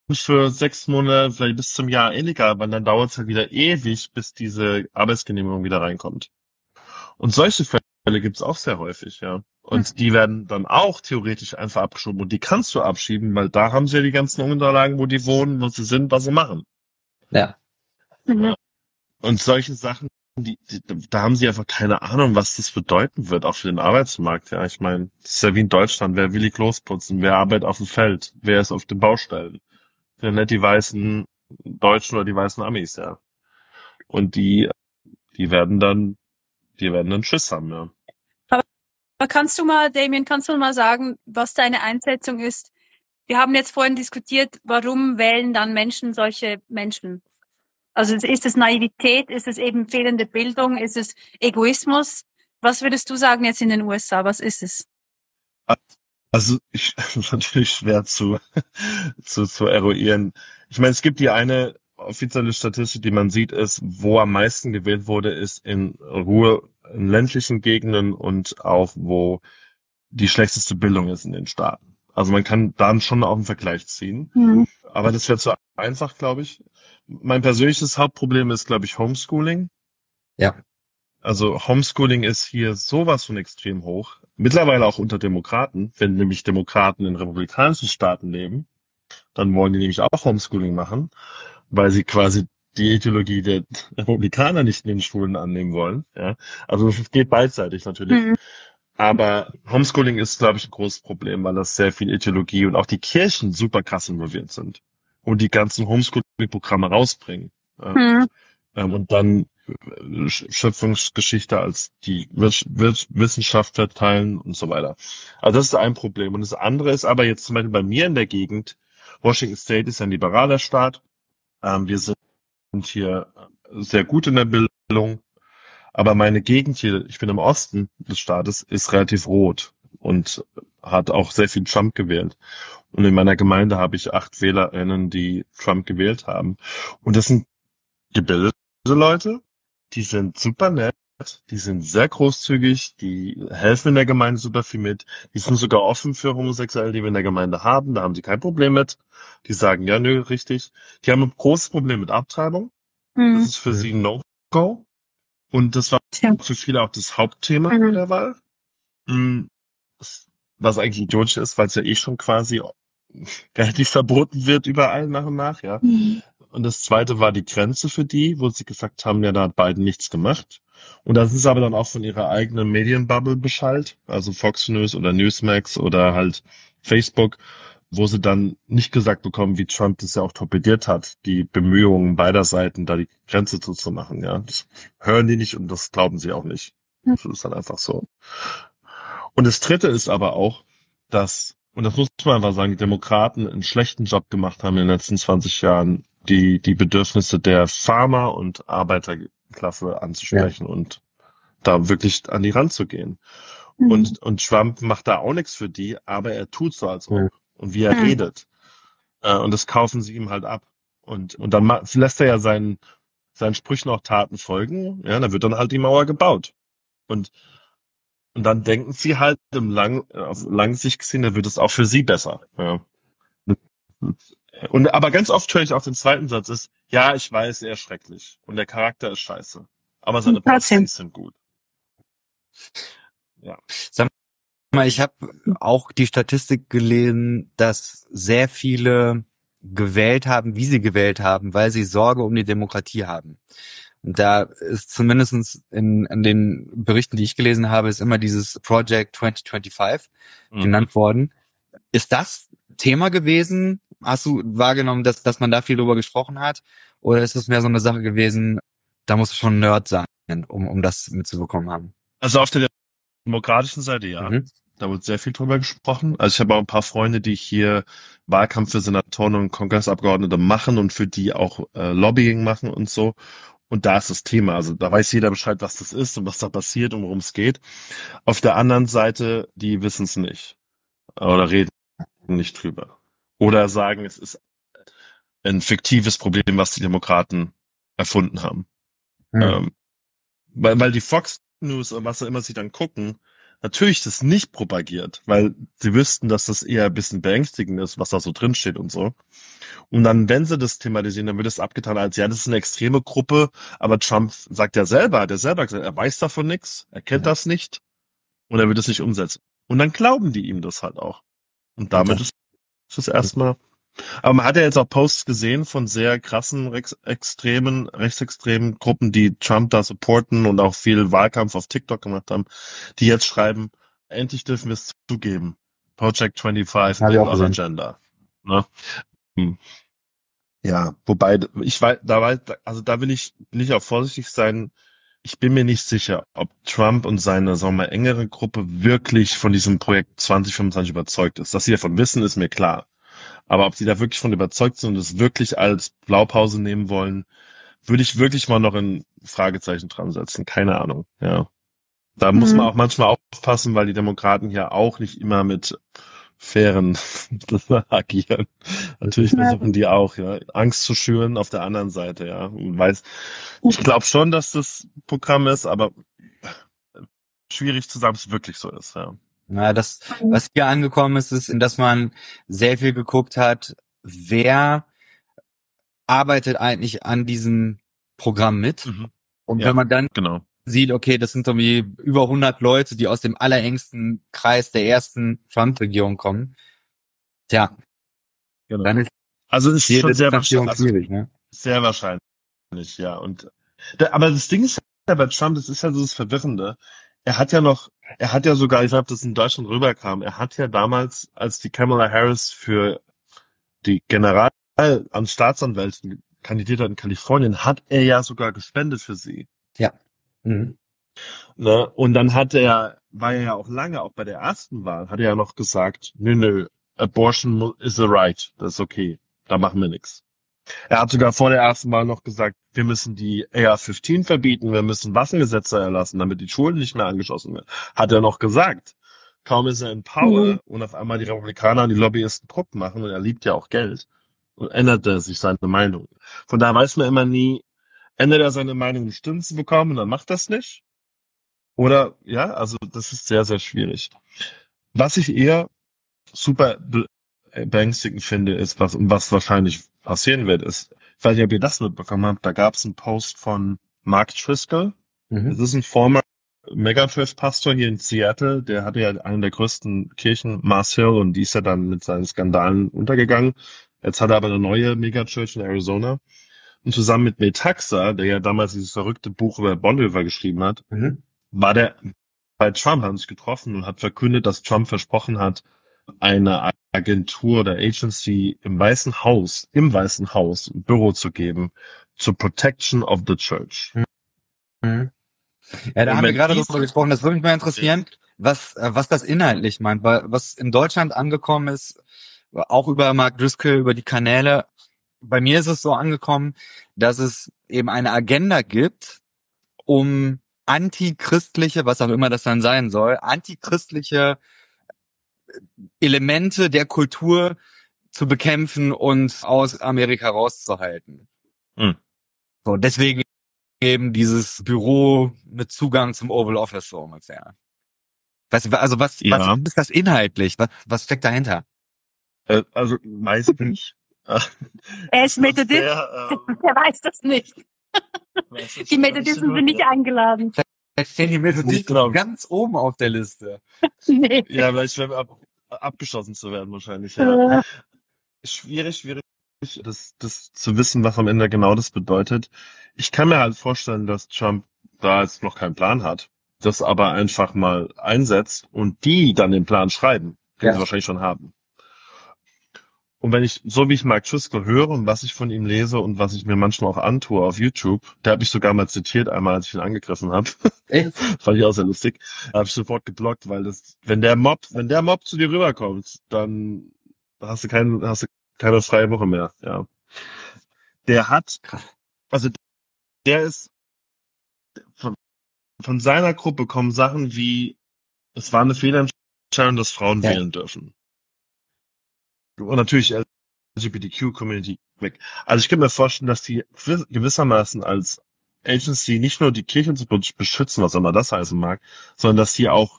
für 6 Monate, vielleicht bis zum Jahr egal, weil dann dauert es halt wieder ewig, bis diese Arbeitsgenehmigung wieder reinkommt. Und solche Fälle gibt's auch sehr häufig, ja. Und die werden dann auch theoretisch einfach abgeschoben. Und die kannst du abschieben, weil da haben sie ja die ganzen Unterlagen, wo die wohnen, wo sie sind, was sie machen. Ja. Mhm. Und solche Sachen, da haben sie einfach keine Ahnung, was das bedeuten wird, auch für den Arbeitsmarkt. Ja, ich meine, das ist ja wie in Deutschland. Wer will ich losputzen? Wer arbeitet auf dem Feld? Wer ist auf den Baustellen? Ja, nicht die weißen Deutschen oder die weißen Amis, ja. Und die werden dann Schiss haben, ja. Aber Damien, kannst du mal sagen, was deine Einschätzung ist? Wir haben jetzt vorhin diskutiert, warum wählen dann Menschen solche Menschen? Also ist es Naivität? Ist es eben fehlende Bildung? Ist es Egoismus? Was würdest du sagen jetzt in den USA? Was ist es? Also das ist natürlich schwer zu eruieren. Ich meine, es gibt die eine offizielle Statistik, die man sieht, ist, wo am meisten gewählt wurde, ist in ländlichen Gegenden und auch wo die schlechteste Bildung ist in den Staaten. Also man kann dann schon auch einen Vergleich ziehen. Mhm. Aber das wäre zu einfach, glaube ich. Mein persönliches Hauptproblem ist, glaube ich, Homeschooling. Ja. Also Homeschooling ist hier sowas von extrem hoch. Mittlerweile auch unter Demokraten. Wenn nämlich Demokraten in republikanischen Staaten leben, dann wollen die nämlich auch Homeschooling machen, weil sie quasi die Ideologie der Republikaner nicht in den Schulen annehmen wollen. Ja, also es geht beidseitig natürlich. Mhm. Aber Homeschooling ist, glaube ich, ein großes Problem, weil das sehr viel Ideologie und auch die Kirchen super krass involviert sind und die ganzen Homeschooling-Programme rausbringen. Mhm. Und dann Schöpfungsgeschichte als die Wissenschaft verteilen und so weiter. Also das ist ein Problem. Und das andere ist aber jetzt zum Beispiel bei mir in der Gegend, Washington State ist ein liberaler Staat. Wir sind hier sehr gut in der Bildung. Aber meine Gegend hier, ich bin im Osten des Staates, ist relativ rot und hat auch sehr viel Trump gewählt. Und in meiner Gemeinde habe ich 8 WählerInnen, die Trump gewählt haben. Und das sind gebildete Leute, die sind super nett, die sind sehr großzügig, die helfen in der Gemeinde super viel mit. Die sind sogar offen für Homosexuelle, die wir in der Gemeinde haben. Da haben sie kein Problem mit. Die sagen, ja, nö, richtig. Die haben ein großes Problem mit Abtreibung. Mhm. Das ist für sie ein No-Go. Und das war für viele auch das Hauptthema der Wahl. Was eigentlich idiotisch ist, weil es ja eh schon quasi relativ verboten wird überall nach und nach, ja. Mhm. Und das zweite war die Grenze für die, wo sie gesagt haben, ja, da hat Biden nichts gemacht. Und das ist aber dann auch von ihrer eigenen Medienbubble beschallt, also Fox News oder Newsmax oder halt Facebook, wo sie dann nicht gesagt bekommen, wie Trump das ja auch torpediert hat, die Bemühungen beider Seiten, da die Grenze zuzumachen, ja. Das hören die nicht und das glauben sie auch nicht. Das ist dann einfach so. Und das dritte ist aber auch, dass, und das muss man einfach sagen, die Demokraten einen schlechten Job gemacht haben in den letzten 20 Jahren, die Bedürfnisse der Farmer und Arbeiterklasse anzusprechen und da wirklich an die Rand zu gehen. Und Trump macht da auch nichts für die, aber er tut so als ob. Und wie er redet. Und das kaufen sie ihm halt ab. Und dann lässt er ja seinen Sprüchen auch Taten folgen. Ja, dann wird dann halt die Mauer gebaut. Und dann denken sie halt auf lange Sicht gesehen, dann wird es auch für sie besser. Ja. Aber ganz oft höre ich auch den zweiten Satz ist, ja, ich weiß, er ist schrecklich. Und der Charakter ist scheiße. Aber seine Policies sind gut. Ja. Sag mal, ich habe auch die Statistik gelesen, dass sehr viele gewählt haben, wie sie gewählt haben, weil sie Sorge um die Demokratie haben. Und da ist zumindest in den Berichten, die ich gelesen habe, ist immer dieses Project 2025 genannt worden. Ist das Thema gewesen? Hast du wahrgenommen, dass man da viel drüber gesprochen hat? Oder ist es mehr so eine Sache gewesen, da musst du schon ein Nerd sein, um das mitzubekommen haben? Also auf der demokratischen Seite, ja. Da wird sehr viel drüber gesprochen. Also ich habe auch ein paar Freunde, die hier Wahlkampf für Senatoren und Kongressabgeordnete machen und für die auch Lobbying machen und so. Und da ist das Thema. Also da weiß jeder Bescheid, was das ist und was da passiert und worum es geht. Auf der anderen Seite, die wissen es nicht. Oder reden nicht drüber. Oder sagen, es ist ein fiktives Problem, was die Demokraten erfunden haben. Weil die Fox News und was auch immer sie dann gucken, natürlich das nicht propagiert, weil sie wüssten, dass das eher ein bisschen beängstigend ist, was da so drin steht und so. Und dann, wenn sie das thematisieren, dann wird es abgetan als, ja, das ist eine extreme Gruppe, aber Trump sagt ja selber, hat er selber gesagt, er weiß davon nichts, er kennt das nicht und er wird es nicht umsetzen. Und dann glauben die ihm das halt auch. Und damit ist es erstmal. Aber man hat ja jetzt auch Posts gesehen von sehr krassen rechtsextremen Gruppen, die Trump da supporten und auch viel Wahlkampf auf TikTok gemacht haben, die jetzt schreiben, endlich dürfen wir es zugeben. Project 25 Habe ich auch on gesehen. Agenda. Ne? Ja, wobei, da will ich auch vorsichtig sein. Ich bin mir nicht sicher, ob Trump und seine, sagen wir mal, engere Gruppe wirklich von diesem Projekt 2025 überzeugt ist. Dass sie davon wissen, ist mir klar. Aber ob sie da wirklich von überzeugt sind und es wirklich als Blaupause nehmen wollen, würde ich wirklich mal noch ein Fragezeichen dran setzen. Keine Ahnung, ja. Da muss man auch manchmal aufpassen, weil die Demokraten hier auch nicht immer mit fairen agieren. Natürlich versuchen die auch, ja, Angst zu schüren auf der anderen Seite, ja. Und ich glaube schon, dass das Programm ist, aber schwierig zu sagen, ob es wirklich so ist, ja. Na, das, was hier angekommen ist, ist, dass man sehr viel geguckt hat, wer arbeitet eigentlich an diesem Programm mit. Und Ja, wenn man dann genau. sieht, okay, das sind irgendwie über 100 Leute, die aus dem allerengsten Kreis der ersten Trump-Regierung kommen. Tja, Genau. dann ist Also ist jede schon sehr Distanzierung wahrscheinlich, schwierig, ne? sehr wahrscheinlich, ja. Und aber das Ding ist ja bei Trump, das ist ja so das Verwirrende. Er hat ja sogar, ich glaube, das in Deutschland rüberkam, er hat ja damals, als die Kamala Harris für die General an Staatsanwältin kandidiert hat in Kalifornien, hat er ja sogar gespendet für sie. Ja. Mhm. Ne? Und dann war er ja auch lange, auch bei der ersten Wahl, hat er ja noch gesagt, nö, Abortion is a right, das ist okay, da machen wir nichts. Er hat sogar vor der ersten Wahl noch gesagt, wir müssen die AR-15 verbieten, wir müssen Waffengesetze erlassen, damit die Schulen nicht mehr angeschossen werden. Hat er noch gesagt. Kaum ist er in Power und auf einmal die Republikaner und die Lobbyisten Druck machen und er liebt ja auch Geld und änderte sich seine Meinung. Von daher weiß man immer nie, ändert er seine Meinung, um Stimmen zu bekommen und dann macht das nicht? Oder, ja, also das ist sehr, sehr schwierig. Was ich eher super beängstigend finde, ist, was wahrscheinlich passieren wird, ist, ich weiß nicht, ob ihr das mitbekommen habt, da gab es einen Post von Mark Driscoll. Das ist ein former Megachurch-Pastor hier in Seattle, der hatte ja eine der größten Kirchen, Mars Hill, und die ist ja dann mit seinen Skandalen untergegangen. Jetzt hat er aber eine neue Megachurch in Arizona. Und zusammen mit Metaxa, der ja damals dieses verrückte Buch über Bonhoeffer geschrieben hat, war der bei Trump, haben sich getroffen und hat verkündet, dass Trump versprochen hat, eine Agentur oder Agency im Weißen Haus ein Büro zu geben zur Protection of the Church. Ja, da haben wir gerade darüber gesprochen. Das würde mich mal interessieren, was das inhaltlich meint, weil was in Deutschland angekommen ist, auch über Mark Driscoll, über die Kanäle. Bei mir ist es so angekommen, dass es eben eine Agenda gibt, um antichristliche, was auch immer das dann sein soll, antichristliche Elemente der Kultur zu bekämpfen und aus Amerika rauszuhalten. So, deswegen eben dieses Büro mit Zugang zum Oval Office so ungefähr. Was ist das inhaltlich? Was steckt dahinter? Also weiß ich nicht. Er ist Methodist, der weiß das nicht. Die Methodisten sind nicht eingeladen. Vielleicht stehen die Methodisten ganz oben auf der Liste. Nee. Ja, vielleicht abgeschossen zu werden wahrscheinlich. Ja. Schwierig, das zu wissen, was am Ende genau das bedeutet. Ich kann mir halt vorstellen, dass Trump da jetzt noch keinen Plan hat, das aber einfach mal einsetzt und die dann den Plan schreiben, den sie wahrscheinlich schon haben. Und wie ich Mark Driscoll höre und was ich von ihm lese und was ich mir manchmal auch antue auf YouTube, der hat mich sogar mal zitiert einmal, als ich ihn angegriffen habe. Echt? Fand ich auch sehr lustig. Da habe ich sofort geblockt, weil wenn der Mob zu dir rüberkommt, dann hast du keine freie Woche mehr, ja. Der ist von seiner Gruppe kommen Sachen wie, es war eine Fehlentscheidung, dass Frauen wählen dürfen. Und natürlich LGBTQ-Community weg. Also ich kann mir vorstellen, dass die gewissermaßen als Agency nicht nur die Kirchen zu beschützen, was immer das heißen mag, sondern dass die auch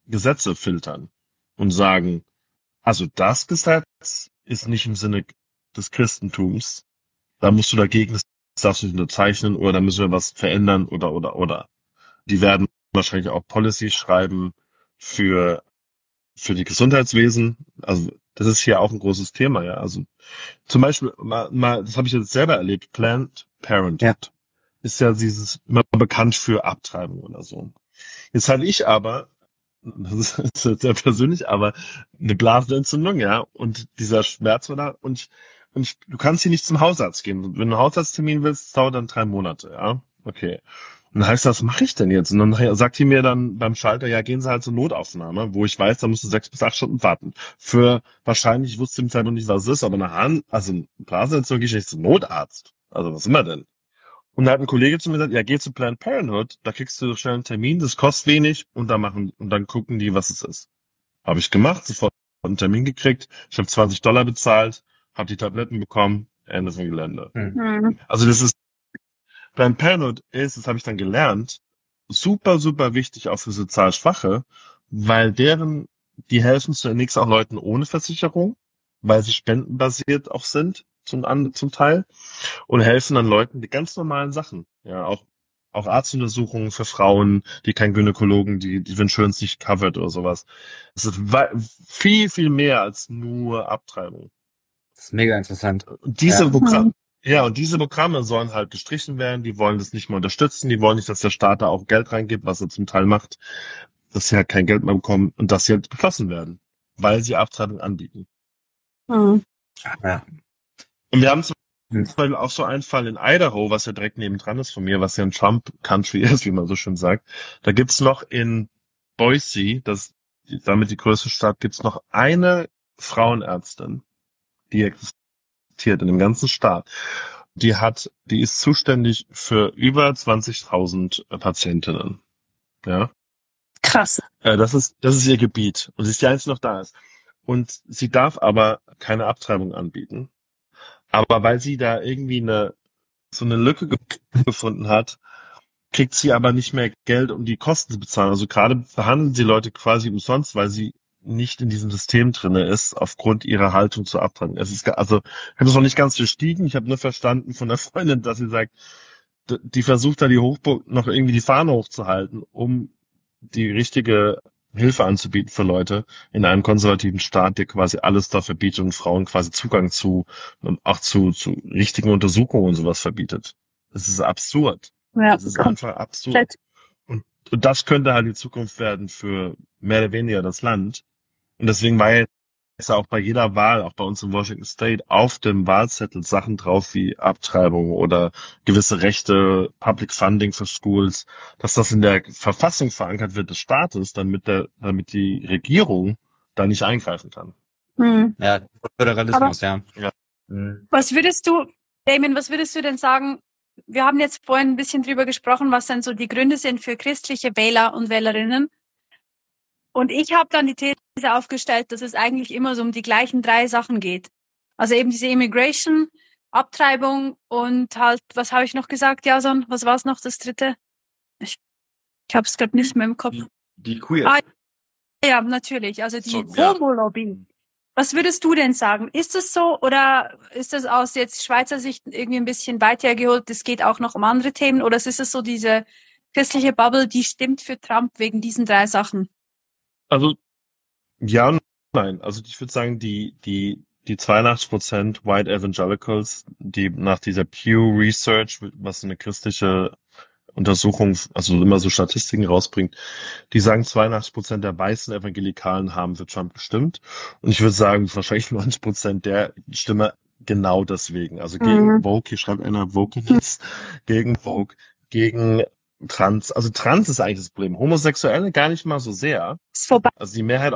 Gesetze filtern und sagen, also das Gesetz ist nicht im Sinne des Christentums. Da musst du dagegen, das darfst du nicht unterzeichnen oder da müssen wir was verändern oder. Die werden wahrscheinlich auch Policy schreiben für die Gesundheitswesen. Also das ist hier auch ein großes Thema, ja. Also zum Beispiel mal das habe ich jetzt selber erlebt, Planned Parenthood ist ja dieses immer bekannt für Abtreibung oder so. Jetzt hatte ich aber, das ist jetzt sehr persönlich, aber eine Blasenentzündung, ja, und dieser Schmerz war da und du kannst hier nicht zum Hausarzt gehen. Wenn du einen Hausarzttermin willst, dauert dann 3 Monate, ja. Okay. Und dann heißt das, was mache ich denn jetzt? Und dann sagt die mir dann beim Schalter, ja, gehen Sie halt zur Notaufnahme, wo ich weiß, da musst du 6 bis 8 Stunden warten. Für wahrscheinlich, ich wusste im Zeitpunkt nicht, was es ist, aber also eine Blasenentzündung gehe ich nicht zum Notarzt. Also was immer denn? Und da hat ein Kollege zu mir gesagt, ja, geh zu Planned Parenthood, da kriegst du schnell einen Termin, das kostet wenig und dann gucken die, was es ist. Habe ich gemacht, sofort einen Termin gekriegt, ich habe $20 bezahlt, habe die Tabletten bekommen, Ende vom Gelände. Also das ist, Planned Parenthood ist, das habe ich dann gelernt, super, super wichtig auch für sozial Schwache, weil die helfen zunächst auch Leuten ohne Versicherung, weil sie spendenbasiert auch sind, zum Teil, und helfen dann Leuten die ganz normalen Sachen, ja, auch Arztuntersuchungen für Frauen, die keinen Gynäkologen, die Insurance nicht covered oder sowas. Das ist viel, viel mehr als nur Abtreibung. Das ist mega interessant. Und diese Programme sollen halt gestrichen werden, die wollen das nicht mehr unterstützen, die wollen nicht, dass der Staat da auch Geld reingibt, was er zum Teil macht, dass sie halt kein Geld mehr bekommen und dass sie halt beschlossen werden, weil sie Abtreibung anbieten. Ja. Und wir haben zum Beispiel auch so einen Fall in Idaho, was ja direkt nebendran ist von mir, was ja ein Trump-Country ist, wie man so schön sagt. Da gibt's noch in Boise, damit die größte Stadt, gibt's noch eine Frauenärztin, die existiert in dem ganzen Staat. Die ist zuständig für über 20.000 Patientinnen. Ja. Krass. Das ist ihr Gebiet. Und sie ist die einzige, die noch da ist. Und sie darf aber keine Abtreibung anbieten. Aber weil sie da irgendwie so eine Lücke gefunden hat, kriegt sie aber nicht mehr Geld, um die Kosten zu bezahlen. Also gerade behandeln sie Leute quasi umsonst, weil sie nicht in diesem System drinne ist, aufgrund ihrer Haltung zur Abtreibung. Ich habe das noch nicht ganz verstiegen. Ich habe nur verstanden von der Freundin, dass sie sagt, die versucht da noch irgendwie die Fahne hochzuhalten, um die richtige Hilfe anzubieten für Leute in einem konservativen Staat, der quasi alles dafür bietet und Frauen quasi Zugang zu richtigen Untersuchungen und sowas verbietet. Das ist absurd. Ja, das ist einfach absurd. Und das könnte halt die Zukunft werden für mehr oder weniger das Land. Und deswegen war jetzt auch bei jeder Wahl, auch bei uns in Washington State, auf dem Wahlzettel Sachen drauf wie Abtreibung oder gewisse Rechte, Public Funding für Schools, dass das in der Verfassung verankert wird des Staates, damit die Regierung da nicht eingreifen kann. Ja, Föderalismus, ja. Damien, was würdest du denn sagen? Wir haben jetzt vorhin ein bisschen drüber gesprochen, was dann so die Gründe sind für christliche Wähler und Wählerinnen. Und ich habe dann die These aufgestellt, dass es eigentlich immer so um die gleichen 3 Sachen geht. Also eben diese Immigration, Abtreibung und halt, was habe ich noch gesagt, Jason? Was war es noch, das 3.? Ich habe es gerade nicht mehr im Kopf. Die Queer. Ja, natürlich. Also die Homo-Lobby. Was würdest du denn sagen? Ist es so oder ist das aus jetzt Schweizer Sicht irgendwie ein bisschen weit hergeholt? Es geht auch noch um andere Themen oder ist es so diese christliche Bubble, die stimmt für Trump wegen diesen 3 Sachen? Also, ja und nein. Also ich würde sagen, die 82% White Evangelicals, die nach dieser Pew Research, was eine christliche Untersuchung, also immer so Statistiken rausbringt, die sagen, 82% der weißen Evangelikalen haben für Trump gestimmt. Und ich würde sagen, wahrscheinlich 90% der Stimme genau deswegen. Also gegen Vogue, hier schreibt einer Vogue nichts, gegen Vogue, gegen Trans. Also Trans ist eigentlich das Problem. Homosexuelle gar nicht mal so sehr. Ist vorbei. Also die Mehrheit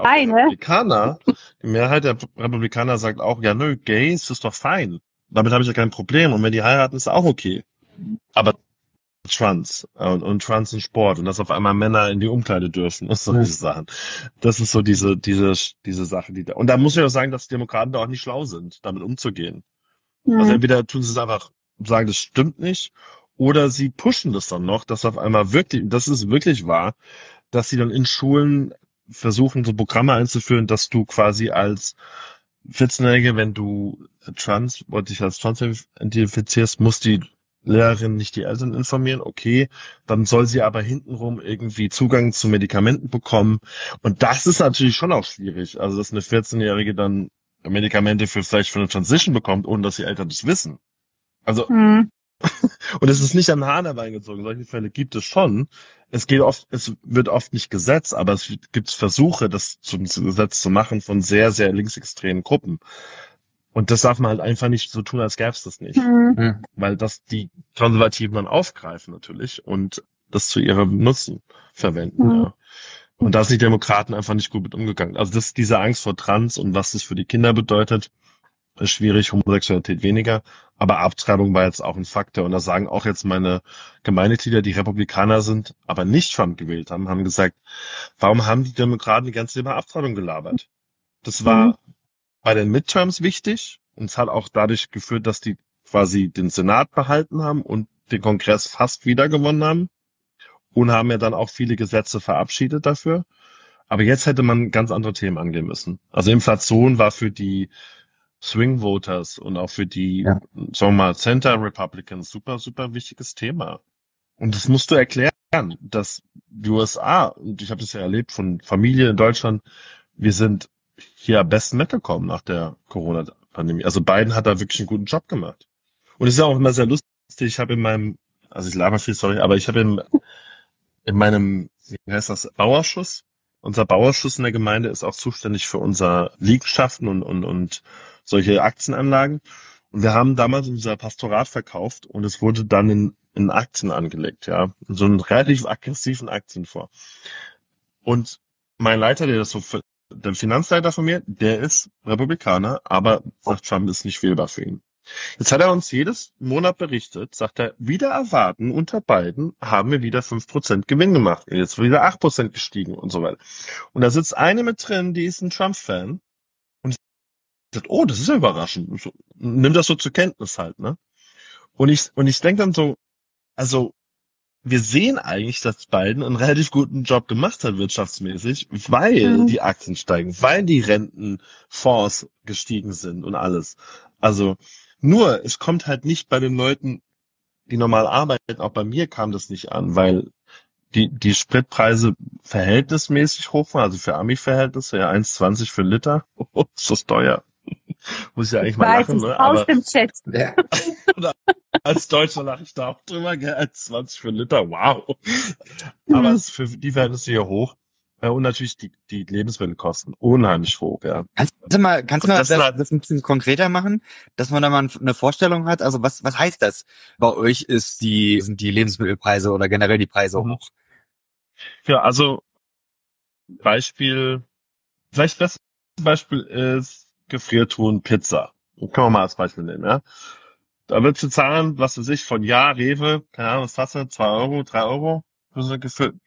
der Republikaner sagt auch, ja nö, Gays ist doch fein. Damit habe ich ja kein Problem. Und wenn die heiraten, ist auch okay. Aber Trans und Trans in Sport und dass auf einmal Männer in die Umkleide dürfen und solche Sachen. Das ist so diese Sache, die da. Und da muss ich auch sagen, dass die Demokraten da auch nicht schlau sind, damit umzugehen. Also entweder tun sie es einfach, sagen, das stimmt nicht, oder sie pushen das dann noch, dass auf einmal wirklich, das ist wirklich wahr, dass sie dann in Schulen versuchen, so Programme einzuführen, dass du quasi als 14-Jährige, wenn du dich als trans identifizierst, muss die Lehrerin nicht die Eltern informieren, okay, dann soll sie aber hintenrum irgendwie Zugang zu Medikamenten bekommen. Und das ist natürlich schon auch schwierig. Also, dass eine 14-Jährige dann Medikamente vielleicht für eine Transition bekommt, ohne dass die Eltern das wissen. Also, Mhm. und es ist nicht an den Haaren herbeigezogen. Solche Fälle gibt es schon. Es wird oft nicht gesetzt, aber es gibt Versuche, das zum Gesetz zu machen von sehr, sehr linksextremen Gruppen. Und das darf man halt einfach nicht so tun, als gäbe es das nicht. Mhm. Weil das die Konservativen dann aufgreifen natürlich und das zu ihrem Nutzen verwenden. Mhm. Ja. Und da sind die Demokraten einfach nicht gut mit umgegangen. Also diese Angst vor Trans und was das für die Kinder bedeutet, ist schwierig, Homosexualität weniger. Aber Abtreibung war jetzt auch ein Faktor. Und da sagen auch jetzt meine Gemeindeglieder, die Republikaner sind, aber nicht Trump gewählt haben gesagt, warum haben die Demokraten die ganze Zeit über Abtreibung gelabert? Das war bei den Midterms wichtig und es hat auch dadurch geführt, dass die quasi den Senat behalten haben und den Kongress fast wieder gewonnen haben und haben ja dann auch viele Gesetze verabschiedet dafür. Aber jetzt hätte man ganz andere Themen angehen müssen. Also Inflation war für die Swing Voters und auch für die, sagen wir mal, Center Republicans super, super wichtiges Thema. Und das musst du erklären, dass die USA, und ich habe das ja erlebt von Familie in Deutschland, wir sind hier am besten weggekommen nach der Corona-Pandemie. Also Biden hat da wirklich einen guten Job gemacht. Und es ist ja auch immer sehr lustig, ich habe ich laber viel, sorry, aber ich habe in meinem, wie heißt das, Bauausschuss, unser Bauausschuss in der Gemeinde ist auch zuständig für unser Liegenschaften und solche Aktienanlagen. Und wir haben damals unser Pastorat verkauft und es wurde dann in Aktien angelegt, ja. In so einen relativ aggressiven Aktienfonds. Und mein Leiter, der Finanzleiter von mir, der ist Republikaner, aber sagt, Trump ist nicht wählbar für ihn. Jetzt hat er uns jedes Monat berichtet, sagt er, wieder erwarten, unter Biden haben wir wieder 5% Gewinn gemacht. Jetzt wieder 8% gestiegen und so weiter. Und da sitzt eine mit drin, die ist ein Trump-Fan. Und ich sagt, oh, das ist ja überraschend. So, nimm das so zur Kenntnis halt, ne? Und ich denke dann so, also, wir sehen eigentlich, dass Biden einen relativ guten Job gemacht hat, wirtschaftsmäßig, weil die Aktien steigen, weil die Rentenfonds gestiegen sind und alles. Also, nur, es kommt halt nicht bei den Leuten, die normal arbeiten, auch bei mir kam das nicht an, weil die Spritpreise verhältnismäßig hoch waren, also für Ami-Verhältnisse, ja, 1,20 für einen Liter. Oh, ist das teuer. Muss ich ja eigentlich mal lachen, ne? Aus dem Chat. Ja. Als Deutscher lache ich da auch drüber, gell? 1,20 für einen Liter, wow. Aber es ist für die Verhältnisse hier hoch. Und natürlich die Lebensmittelkosten unheimlich hoch, ja. Kannst du das ein bisschen konkreter machen, dass man da mal eine Vorstellung hat? Also was heißt das? Bei euch sind die Lebensmittelpreise oder generell die Preise hoch? Ja, also vielleicht das beste Beispiel ist Gefriertruhen Pizza. Können wir mal als Beispiel nehmen, ja. Da wird zu zahlen, was weiß ich, von Rewe, keine Ahnung, was kostet, 2 Euro, 3 Euro für so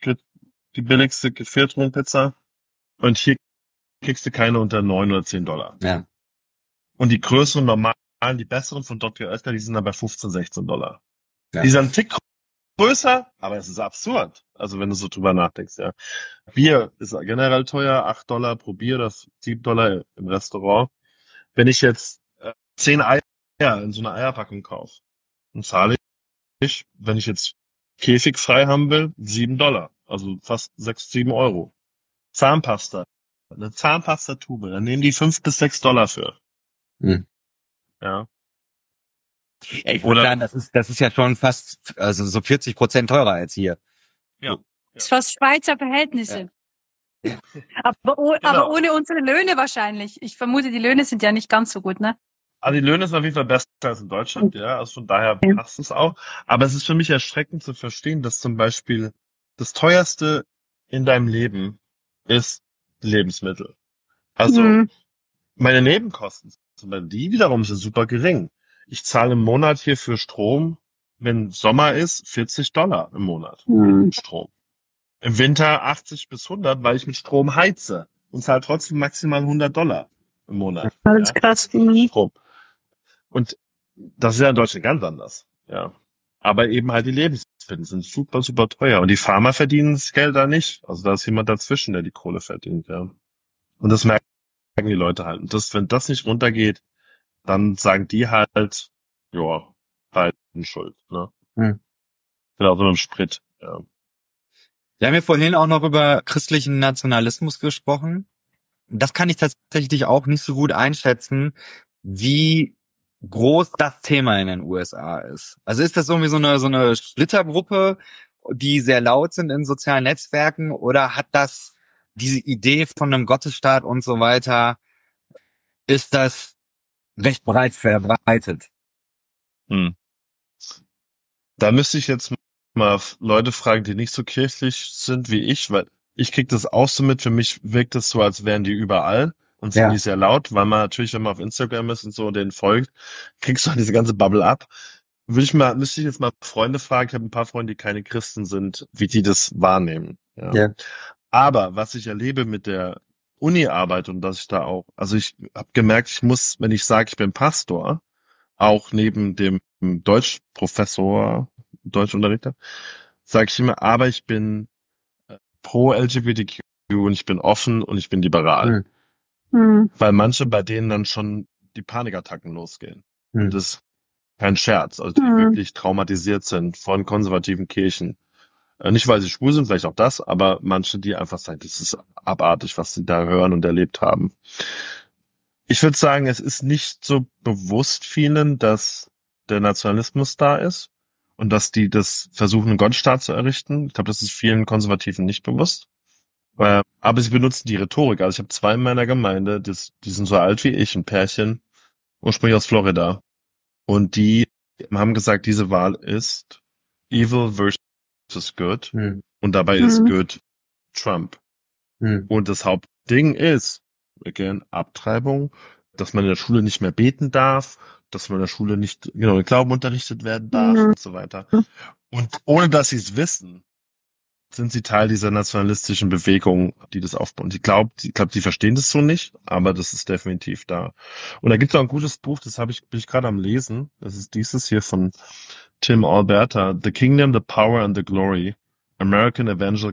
die billigste Gefriertruhenpizza. Und hier kriegst du keine unter 9 oder 10 Dollar. Ja. Und die größeren, normalen, die besseren von Dr. Oetker, die sind dann bei 15, 16 Dollar. Ja. Die sind ein Tick größer, aber es ist absurd. Also wenn du so drüber nachdenkst, ja. Bier ist generell teuer, 8 Dollar pro Bier, das 7 Dollar im Restaurant. Wenn ich jetzt 10 Eier in so einer Eierpackung kaufe, dann zahle ich, wenn ich jetzt käfigfrei haben will, 7 Dollar. Also fast 6, 7 Euro. Zahnpasta. Eine Zahnpastatube, da nehmen die 5 bis 6 Dollar für. Ja. Ja, ich würde sagen, das ist ja schon fast, also so 40% teurer als hier. Ja. Das ist fast Schweizer Verhältnisse. Ja. Aber ohne unsere Löhne wahrscheinlich. Ich vermute, die Löhne sind ja nicht ganz so gut, ne? Also die Löhne sind auf jeden Fall besser als in Deutschland, ja, also von daher passt es auch. Aber es ist für mich erschreckend zu verstehen, dass zum Beispiel das teuerste in deinem Leben ist Lebensmittel. Also meine Nebenkosten, die wiederum sind super gering. Ich zahle im Monat hier für Strom, wenn Sommer ist, 40 Dollar im Monat Strom. Im Winter 80 bis 100, weil ich mit Strom heize und zahle trotzdem maximal 100 Dollar im Monat. Das ist krass. Strom. Und das ist ja in Deutschland ganz anders. Ja. Aber eben halt die Lebensmittel sind super, super teuer. Und die Farmer verdienen das Geld da nicht. Also da ist jemand dazwischen, der die Kohle verdient, ja. Und das merken die Leute halt. Und wenn das nicht runtergeht, dann sagen die halt, ja, halt schuld, ne? Hm. Genauso mit dem Sprit, ja. Wir haben ja vorhin auch noch über christlichen Nationalismus gesprochen. Das kann ich tatsächlich auch nicht so gut einschätzen, wie groß das Thema in den USA ist. Also ist das irgendwie so eine Splittergruppe, die sehr laut sind in sozialen Netzwerken, oder hat das diese Idee von einem Gottesstaat und so weiter, ist das recht breit verbreitet? Hm. Da müsste ich jetzt mal Leute fragen, die nicht so kirchlich sind wie ich, weil ich krieg das auch so mit. Für mich wirkt es so, als wären die überall und sind die sehr laut, weil man natürlich, wenn man auf Instagram ist und so denen folgt, kriegst du halt diese ganze Bubble ab. Müsste ich jetzt mal Freunde fragen, ich habe ein paar Freunde, die keine Christen sind, wie die das wahrnehmen. Ja. Aber was ich erlebe mit der Uni-Arbeit und dass ich da auch, also ich habe gemerkt, ich muss, wenn ich sage, ich bin Pastor, auch neben dem Deutschprofessor, Deutschunterrichter, sage ich immer, aber ich bin pro LGBTQ und ich bin offen und ich bin liberal. Weil manche bei denen dann schon die Panikattacken losgehen. Und das ist kein Scherz, also die wirklich traumatisiert sind von konservativen Kirchen. Nicht, weil sie schwul sind, vielleicht auch das, aber manche, die einfach sagen, das ist abartig, was sie da hören und erlebt haben. Ich würde sagen, es ist nicht so bewusst vielen, dass der Nationalismus da ist und dass die das versuchen, einen Gottesstaat zu errichten. Ich glaube, das ist vielen Konservativen nicht bewusst. Aber sie benutzen die Rhetorik. Also ich habe 2 in meiner Gemeinde, die sind so alt wie ich, ein Pärchen, ursprünglich aus Florida. Und die haben gesagt, diese Wahl ist evil versus good. Und dabei ist good Trump. Und das Hauptding ist, again, Abtreibung, dass man in der Schule nicht mehr beten darf, dass man in der Schule nicht, in Glauben unterrichtet werden darf und so weiter. Und ohne dass sie es wissen, sind sie Teil dieser nationalistischen Bewegung, die das aufbauen. Ich glaube, die verstehen das so nicht, aber das ist definitiv da. Und da gibt es auch ein gutes Buch, bin ich gerade am Lesen. Das ist dieses hier von Tim Alberta, The Kingdom, the Power and the Glory, American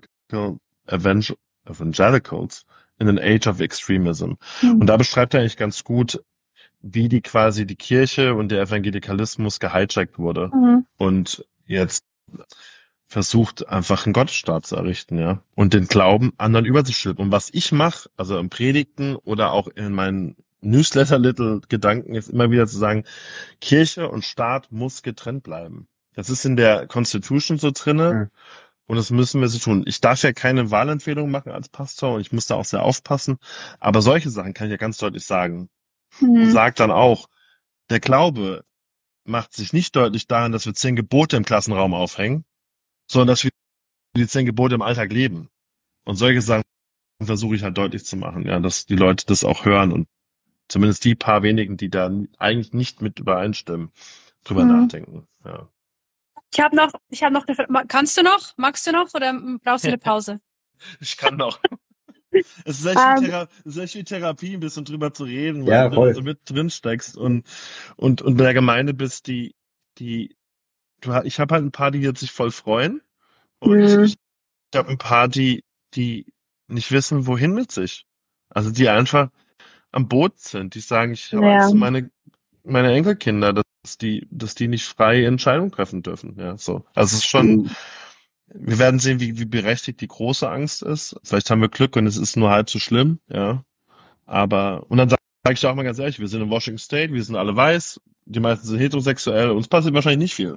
Evangelicals in an Age of Extremism. Und da beschreibt er eigentlich ganz gut, wie die quasi die Kirche und der Evangelikalismus gehijackt wurde und jetzt versucht, einfach einen Gottesstaat zu errichten, ja, und den Glauben anderen überzustülpen. Und was ich mache, also im Predigten oder auch in meinen Newsletter-Little-Gedanken, ist immer wieder zu sagen, Kirche und Staat muss getrennt bleiben. Das ist in der Constitution so drinne. Und das müssen wir so tun. Ich darf ja keine Wahlempfehlung machen als Pastor und ich muss da auch sehr aufpassen. Aber solche Sachen kann ich ja ganz deutlich sagen. Und sage dann auch, der Glaube macht sich nicht deutlich daran, dass wir 10 Gebote im Klassenraum aufhängen, sondern dass wir die 10 Gebote im Alltag leben. Und solche Sachen versuche ich halt deutlich zu machen, ja, dass die Leute das auch hören und zumindest die paar wenigen, die da eigentlich nicht mit übereinstimmen, drüber nachdenken, ja. Ich habe noch eine Frage. Magst du noch oder brauchst du eine Pause? Ich kann noch. Es ist echt wie Therapie, ein bisschen drüber zu reden, weil du so mit drin steckst und bei der Gemeinde bist, ich habe halt ein paar, die jetzt sich voll freuen und ich habe ein paar, die nicht wissen, wohin mit sich. Also die einfach am Boot sind, die sagen, ich habe jetzt meine Enkelkinder, dass die nicht freie Entscheidungen treffen dürfen. Ja, so. Also es ist schon, wir werden sehen, wie berechtigt die große Angst ist. Vielleicht haben wir Glück und es ist nur halb so schlimm, ja. Und dann sage ich dir auch mal ganz ehrlich, wir sind in Washington State, wir sind alle weiß, die meisten sind heterosexuell, uns passiert wahrscheinlich nicht viel.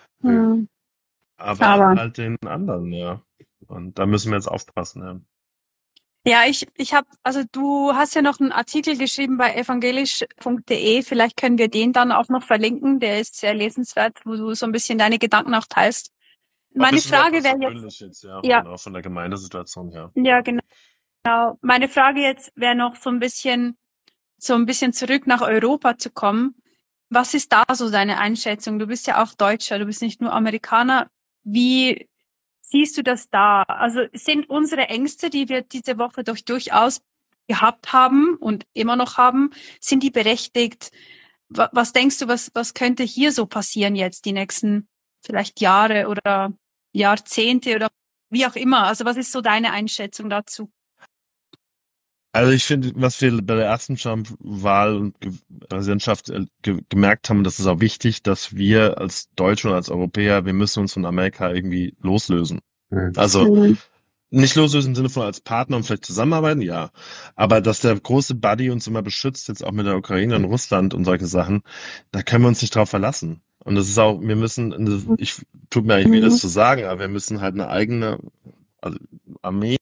Aber halt den anderen, ja. Und da müssen wir jetzt aufpassen, ja. Ja, also du hast ja noch einen Artikel geschrieben bei evangelisch.de, vielleicht können wir den dann auch noch verlinken, der ist sehr lesenswert, wo du so ein bisschen deine Gedanken auch teilst. Meine Frage wäre jetzt, genau, von der Gemeindesituation her. Ja, genau. Meine Frage jetzt wäre noch so ein bisschen zurück nach Europa zu kommen. Was ist da so deine Einschätzung? Du bist ja auch Deutscher, du bist nicht nur Amerikaner. Wie siehst du das da? Also sind unsere Ängste, die wir diese Woche doch durchaus gehabt haben und immer noch haben, sind die berechtigt? Was denkst du, was könnte hier so passieren jetzt die nächsten vielleicht Jahre oder Jahrzehnte oder wie auch immer. Also was ist so deine Einschätzung dazu? Also ich finde, was wir bei der ersten Trump-Wahl und Präsidentschaft gemerkt haben, das ist auch wichtig, dass wir als Deutsche und als Europäer, wir müssen uns von Amerika irgendwie loslösen. Also nicht loslösen im Sinne von als Partner und vielleicht zusammenarbeiten, ja. Aber dass der große Buddy uns immer beschützt, jetzt auch mit der Ukraine und Russland und solche Sachen, da können wir uns nicht drauf verlassen. Und das ist auch, wir müssen, tut mir eigentlich weh, das zu sagen, aber wir müssen halt eine eigene Armee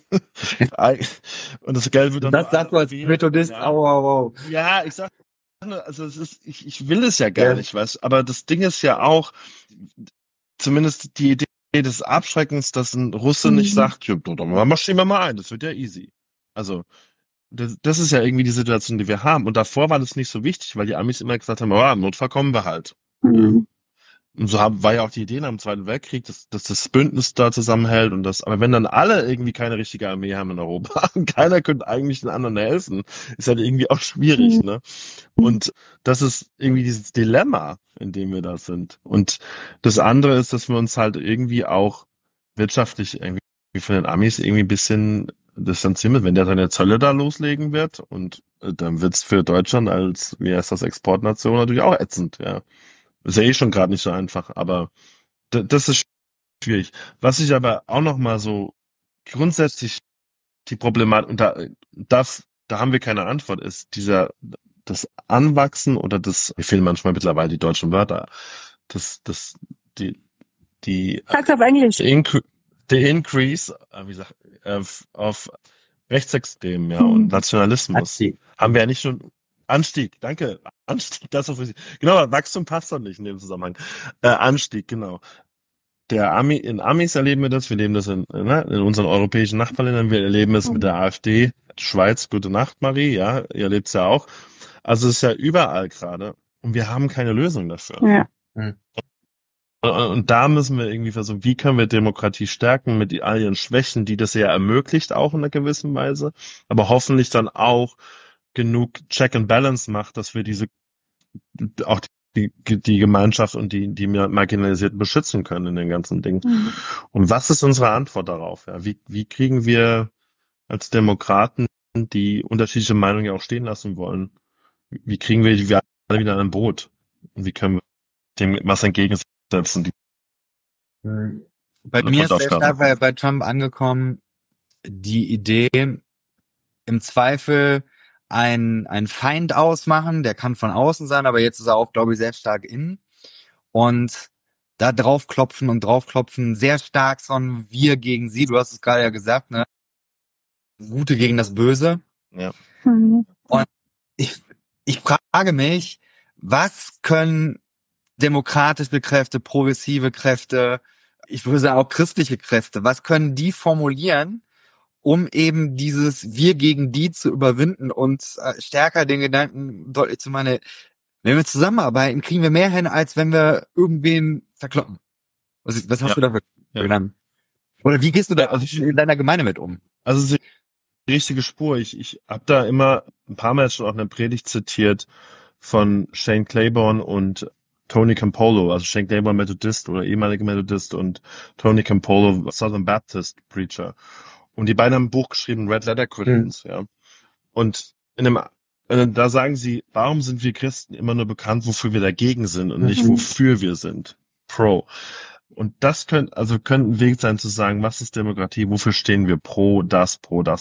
und das Geld wird dann. Das sagst du als Methodist, au. Ja, ich sag, also es ist, ich will es ja gar nicht, weißt, aber das Ding ist ja auch, zumindest die Idee des Abschreckens, dass ein Russe nicht sagt, ja, dann marschieren wir mal ein, das wird ja easy. Also, das ist ja irgendwie die Situation, die wir haben. Und davor war das nicht so wichtig, weil die Amis immer gesagt haben, im Notfall kommen wir halt. Und so war ja auch die Idee nach dem Zweiten Weltkrieg, dass das Bündnis da zusammenhält und das, aber wenn dann alle irgendwie keine richtige Armee haben in Europa und keiner könnte eigentlich den anderen helfen, ist halt irgendwie auch schwierig, ne? Und das ist irgendwie dieses Dilemma, in dem wir da sind. Und das andere ist, dass wir uns halt irgendwie auch wirtschaftlich irgendwie von den Amis irgendwie ein bisschen distanzieren müssen. Wenn der seine Zölle da loslegen wird und dann wird's für Deutschland als, wie heißt das, Exportnation natürlich auch ätzend, ja. Ist ja eh schon gerade nicht so einfach, aber das ist schwierig. Was ich aber auch noch mal so grundsätzlich die Problematik, und da haben wir keine Antwort, ist das Anwachsen oder mir fehlen manchmal mittlerweile die deutschen Wörter, Sag's auf Englisch. the increase, auf Rechtsextremen, ja, und Nationalismus. Haben wir ja nicht schon Anstieg, danke. Anstieg, das ist genau, Wachstum passt doch nicht in dem Zusammenhang. Anstieg, genau. In Amis erleben wir das, wir erleben das in unseren europäischen Nachbarländern, wir erleben es mit der AfD, Schweiz, gute Nacht, Marie, ja, ihr erlebt es ja auch. Also es ist ja überall gerade und wir haben keine Lösung dafür. Ja. Und da müssen wir irgendwie versuchen, wie können wir Demokratie stärken mit all ihren Schwächen, die das ja ermöglicht, auch in einer gewissen Weise, aber hoffentlich dann auch genug Check and Balance macht, dass wir auch die Gemeinschaft und die Marginalisierten beschützen können in den ganzen Dingen. Und was ist unsere Antwort darauf? Ja, wie kriegen wir als Demokraten, die unterschiedliche Meinungen ja auch stehen lassen wollen, wie kriegen wir die alle wieder an ein Boot? Und wie können wir dem was entgegensetzen? Bei mir ist sehr stark bei Trump angekommen, die Idee, im Zweifel ein Feind ausmachen, der kann von außen sein, aber jetzt ist er auch, glaube ich, sehr stark innen. Und da draufklopfen, sehr stark so ein Wir gegen sie, du hast es gerade ja gesagt, ne? Gute gegen das Böse. Ja. Und ich frage mich, was können demokratische Kräfte, progressive Kräfte, ich würde sagen auch christliche Kräfte, was können die formulieren, um eben dieses Wir gegen die zu überwinden und stärker den Gedanken deutlich zu machen, wenn wir zusammenarbeiten, kriegen wir mehr hin, als wenn wir irgendwen verkloppen. Was hast du da für Gedanken? Oder wie gehst du da in deiner Gemeinde mit um? Also es ist die richtige Spur. Ich habe da immer ein paar Mal schon auch eine Predigt zitiert von Shane Claiborne und Tony Campolo, also Shane Claiborne Methodist oder ehemaliger Methodist und Tony Campolo Southern Baptist Preacher. Und die beiden haben ein Buch geschrieben, Red Letter Christians, ja. Und da sagen sie, warum sind wir Christen immer nur bekannt, wofür wir dagegen sind und nicht wofür wir sind? Pro. Und das könnte ein Weg sein zu sagen, was ist Demokratie, wofür stehen wir pro das.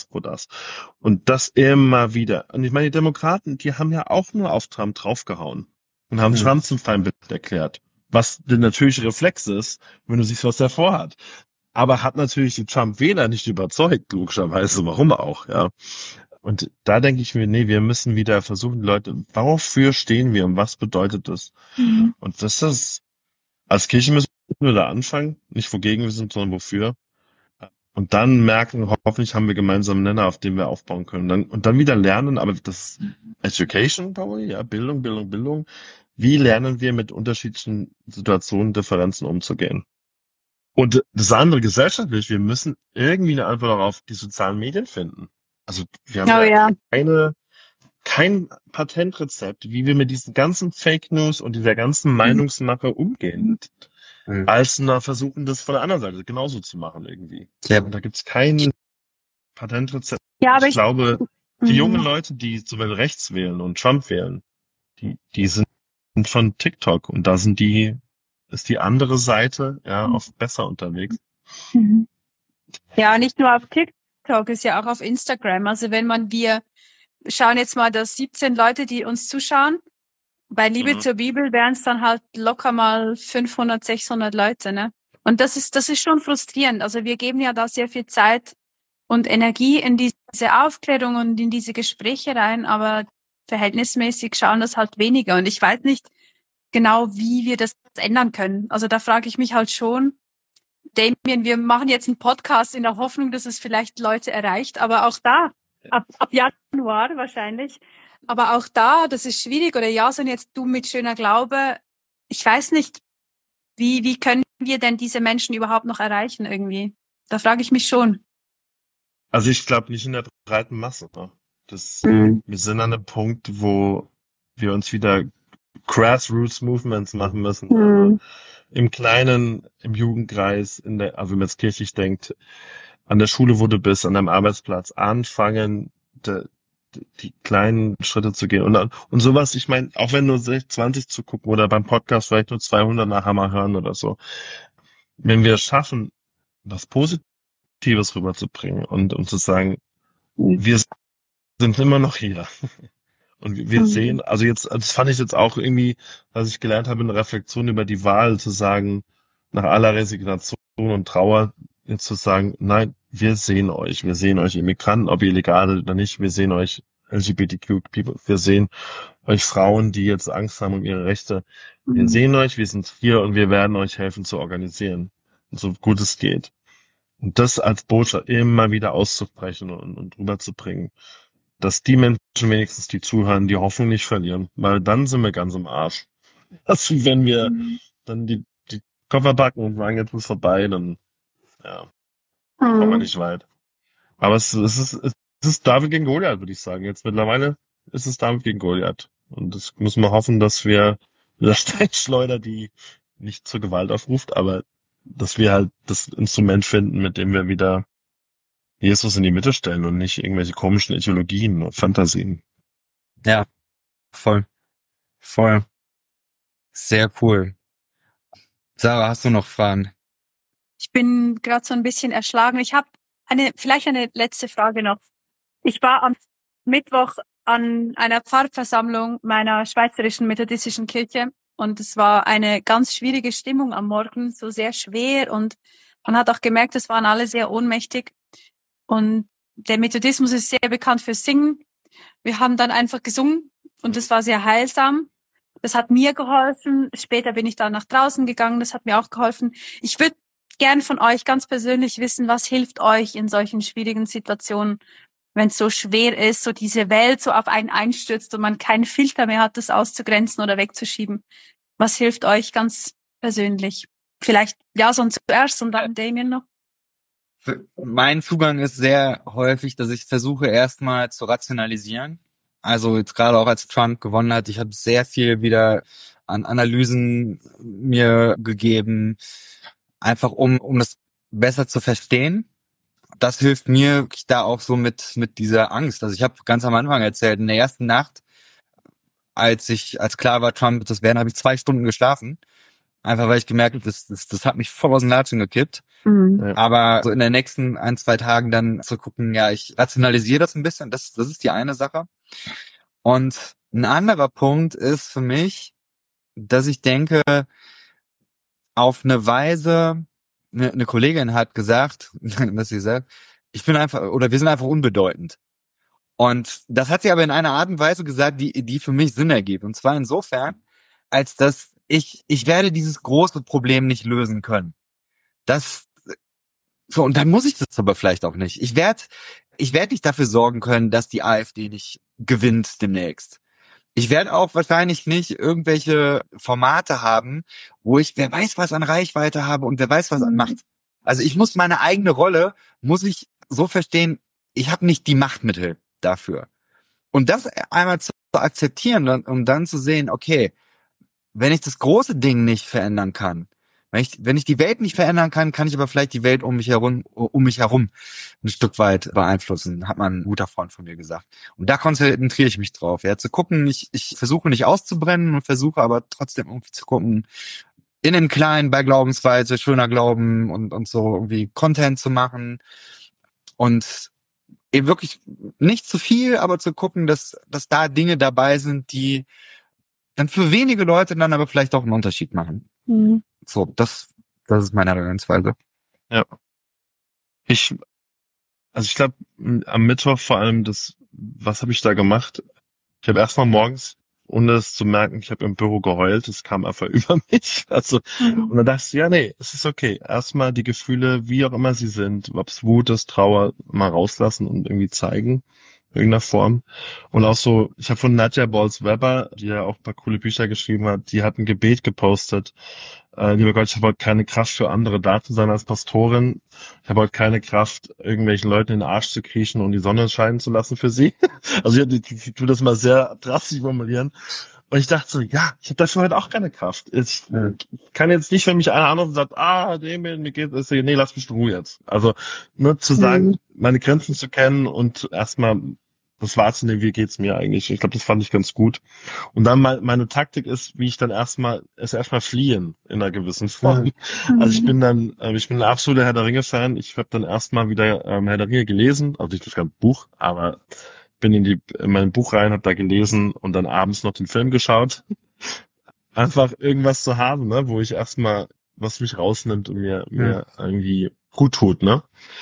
Und das immer wieder. Und ich meine, die Demokraten, die haben ja auch nur auf Trump draufgehauen und haben Trump zum Feindbild erklärt. Was der natürliche Reflex ist, wenn du siehst, was der vorhat. Aber hat natürlich die Trump-Wähler nicht überzeugt, logischerweise, warum auch, ja. Und da denke ich mir, nee, wir müssen wieder versuchen, Leute, wofür stehen wir und was bedeutet das? Und das ist, als Kirche müssen wir da anfangen, nicht wogegen wir sind, sondern wofür. Und dann merken, hoffentlich haben wir gemeinsam einen Nenner, auf dem wir aufbauen können. Und dann wieder lernen, aber das Education, probably, ja, Bildung. Wie lernen wir mit unterschiedlichen Situationen, Differenzen umzugehen? Und das andere gesellschaftlich, wir müssen irgendwie eine Antwort auf die sozialen Medien finden. Also wir haben kein Patentrezept, wie wir mit diesen ganzen Fake News und dieser ganzen Meinungsmache umgehen. als versuchen, das von der anderen Seite genauso zu machen irgendwie. Ja. Und da gibt's kein Patentrezept. Ja, aber Ich glaube, die jungen Mhm. Leute, die zum Beispiel rechts wählen und Trump wählen, die sind von TikTok und da ist die andere Seite ja oft besser unterwegs. Mhm. Ja, nicht nur auf TikTok, ist ja auch auf Instagram. Also wir schauen jetzt mal, dass 17 Leute, die uns zuschauen. Bei Liebe zur Bibel wären es dann halt locker mal 500, 600 Leute, ne? Und das ist schon frustrierend. Also wir geben ja da sehr viel Zeit und Energie in diese Aufklärung und in diese Gespräche rein, aber verhältnismäßig schauen das halt weniger. Und ich weiß nicht genau, wie wir das ändern können. Also da frage ich mich halt schon, Damien, wir machen jetzt einen Podcast in der Hoffnung, dass es vielleicht Leute erreicht, aber auch da, ab Januar wahrscheinlich, aber auch da, das ist schwierig. Oder Jason, jetzt du mit schöner Glaube, ich weiß nicht, wie können wir denn diese Menschen überhaupt noch erreichen irgendwie? Da frage ich mich schon. Also ich glaube nicht in der breiten Masse. Ne? Wir sind an einem Punkt, wo wir uns wieder Grassroots Movements machen müssen. Also im Kleinen, im Jugendkreis, also wenn man jetzt kirchlich denkt, an der Schule, wo du bist, an deinem Arbeitsplatz, anfangen, die kleinen Schritte zu gehen. Und sowas, ich meine, auch wenn nur 20 zu gucken oder beim Podcast vielleicht nur 200 nachher mal hören oder so. Wenn wir es schaffen, was Positives rüberzubringen und zu sagen, wir sind immer noch hier. Und wir sehen, also jetzt, das fand ich jetzt auch irgendwie, was ich gelernt habe in der Reflexion über die Wahl, zu sagen, nach aller Resignation und Trauer, jetzt zu sagen, nein, wir sehen euch Immigranten, ob ihr legal seid oder nicht, wir sehen euch LGBTQ-People, wir sehen euch Frauen, die jetzt Angst haben um ihre Rechte, wir sehen euch, wir sind hier und wir werden euch helfen zu organisieren, so gut es geht. Und das als Botschaft immer wieder auszubrechen und rüberzubringen, dass die Menschen wenigstens, die zuhören, die Hoffnung nicht verlieren, weil dann sind wir ganz im Arsch. Also wenn wir dann die Koffer packen und sagen, jetzt ist vorbei, dann kommen wir nicht weit. Aber es ist David gegen Goliath, würde ich sagen. Jetzt mittlerweile ist es David gegen Goliath. Und das müssen wir hoffen, dass wir mit der Steinschleuder, die nicht zur Gewalt aufruft, aber dass wir halt das Instrument finden, mit dem wir wieder Jesus in die Mitte stellen und nicht irgendwelche komischen Ideologien und Fantasien. Ja, voll. Sehr cool. Sarah, hast du noch Fragen? Ich bin gerade so ein bisschen erschlagen. Ich habe vielleicht eine letzte Frage noch. Ich war am Mittwoch an einer Pfarrversammlung meiner schweizerischen methodistischen Kirche und es war eine ganz schwierige Stimmung am Morgen, so sehr schwer und man hat auch gemerkt, es waren alle sehr ohnmächtig und der Methodismus ist sehr bekannt für Singen. Wir haben dann einfach gesungen und es war sehr heilsam. Das hat mir geholfen. Später bin ich dann nach draußen gegangen. Das hat mir auch geholfen. Ich würde gern von euch ganz persönlich wissen, was hilft euch in solchen schwierigen Situationen, wenn es so schwer ist, so diese Welt so auf einen einstürzt und man keinen Filter mehr hat, das auszugrenzen oder wegzuschieben. Was hilft euch ganz persönlich? Vielleicht Jason zuerst und dann Damien noch. Mein Zugang ist sehr häufig, dass ich versuche erstmal zu rationalisieren. Also jetzt gerade auch als Trump gewonnen hat, ich habe sehr viel wieder an Analysen mir gegeben, einfach um das besser zu verstehen. Das hilft mir da auch so mit dieser Angst. Also ich habe ganz am Anfang erzählt, in der ersten Nacht, als klar war, Trump wird das werden, habe ich 2 Stunden geschlafen. Einfach weil ich gemerkt habe, das hat mich voll aus den Latschen gekippt. Aber so in den nächsten 1, 2 Tagen dann zu gucken, ja, ich rationalisiere das ein bisschen, das ist die eine Sache. Und ein anderer Punkt ist für mich, dass ich denke, auf eine Weise, eine Kollegin hat gesagt, dass sie sagt, wir sind einfach unbedeutend. Und das hat sie aber in einer Art und Weise gesagt, die für mich Sinn ergibt. Und zwar insofern, als dass ich werde dieses große Problem nicht lösen können. Und dann muss ich das aber vielleicht auch nicht. Ich werde nicht dafür sorgen können, dass die AfD nicht gewinnt demnächst. Ich werde auch wahrscheinlich nicht irgendwelche Formate haben, wo ich wer weiß was an Reichweite habe und wer weiß was an Macht. Also ich muss meine eigene Rolle, muss ich so verstehen, ich habe nicht die Machtmittel dafür. Und das einmal zu akzeptieren, um dann zu sehen, okay, wenn ich das große Ding nicht verändern kann, Wenn ich die Welt nicht verändern kann, kann ich aber vielleicht die Welt um mich herum ein Stück weit beeinflussen, hat mal ein guter Freund von mir gesagt. Und da konzentriere ich mich drauf, ja, zu gucken, ich versuche nicht auszubrennen und versuche aber trotzdem irgendwie zu gucken, in den Kleinen bei Glaubensweise, schöner Glauben und so irgendwie Content zu machen und eben wirklich nicht zu viel, aber zu gucken, dass da Dinge dabei sind, die dann für wenige Leute dann aber vielleicht auch einen Unterschied machen. Mhm. So, das ist meine Herangehensweise. Ja. Ich glaube, am Mittwoch vor allem was habe ich da gemacht? Ich habe erstmal morgens, ohne es zu merken, ich habe im Büro geheult, es kam einfach über mich. Also, und dann dachte ich, ja, nee, es ist okay. Erstmal die Gefühle, wie auch immer sie sind, ob es Wut ist, Trauer, mal rauslassen und irgendwie zeigen, in irgendeiner Form. Und auch so, ich habe von Nadja Bolz-Weber, die ja auch ein paar coole Bücher geschrieben hat, die hat ein Gebet gepostet. Lieber Gott, ich habe heute keine Kraft für andere da zu sein als Pastorin. Ich habe heute keine Kraft, irgendwelchen Leuten in den Arsch zu kriechen und die Sonne scheinen zu lassen für sie. Also ich tue das mal sehr drastisch formulieren. Und ich dachte so, ja, ich habe dafür heute auch keine Kraft. Ich kann jetzt nicht, wenn mich einer anruft und sagt, mir geht es, nee, lass mich in Ruhe jetzt. Also nur zu sagen, meine Grenzen zu kennen und erstmal das wahrzunehmen, wie geht's mir eigentlich. Ich glaube, das fand ich ganz gut. Und dann meine Taktik ist, wie ich dann erstmal fliehen in einer gewissen Form. Also ich bin ein absoluter Herr der Ringe-Fan. Ich habe dann erstmal wieder Herr der Ringe gelesen, also nicht das ganze Buch, aber bin in mein Buch rein, habe da gelesen und dann abends noch den Film geschaut. Einfach irgendwas zu haben, ne, wo ich erstmal was mich rausnimmt und mir irgendwie gut tut, ne?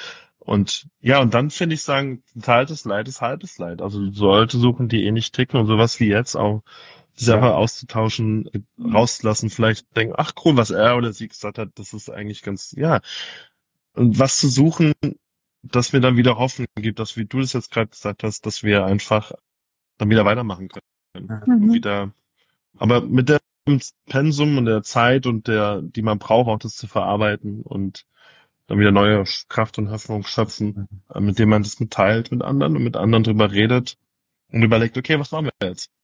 Und ja, und dann finde ich sagen, teiltes Leid ist halbes Leid. Also Leute suchen, die nicht ticken und sowas wie jetzt auch, sich einfach auszutauschen, rauszulassen, vielleicht denken, ach cool, was er oder sie gesagt hat, das ist eigentlich ganz, ja. Und was zu suchen, das mir dann wieder Hoffnung gibt, dass, wie du das jetzt gerade gesagt hast, dass wir einfach dann wieder weitermachen können. Und wieder, aber mit dem Pensum und der Zeit und die man braucht, auch das zu verarbeiten und dann wieder neue Kraft und Hoffnung schöpfen, mit dem man das mitteilt mit anderen und mit anderen drüber redet und überlegt, okay, was machen wir jetzt?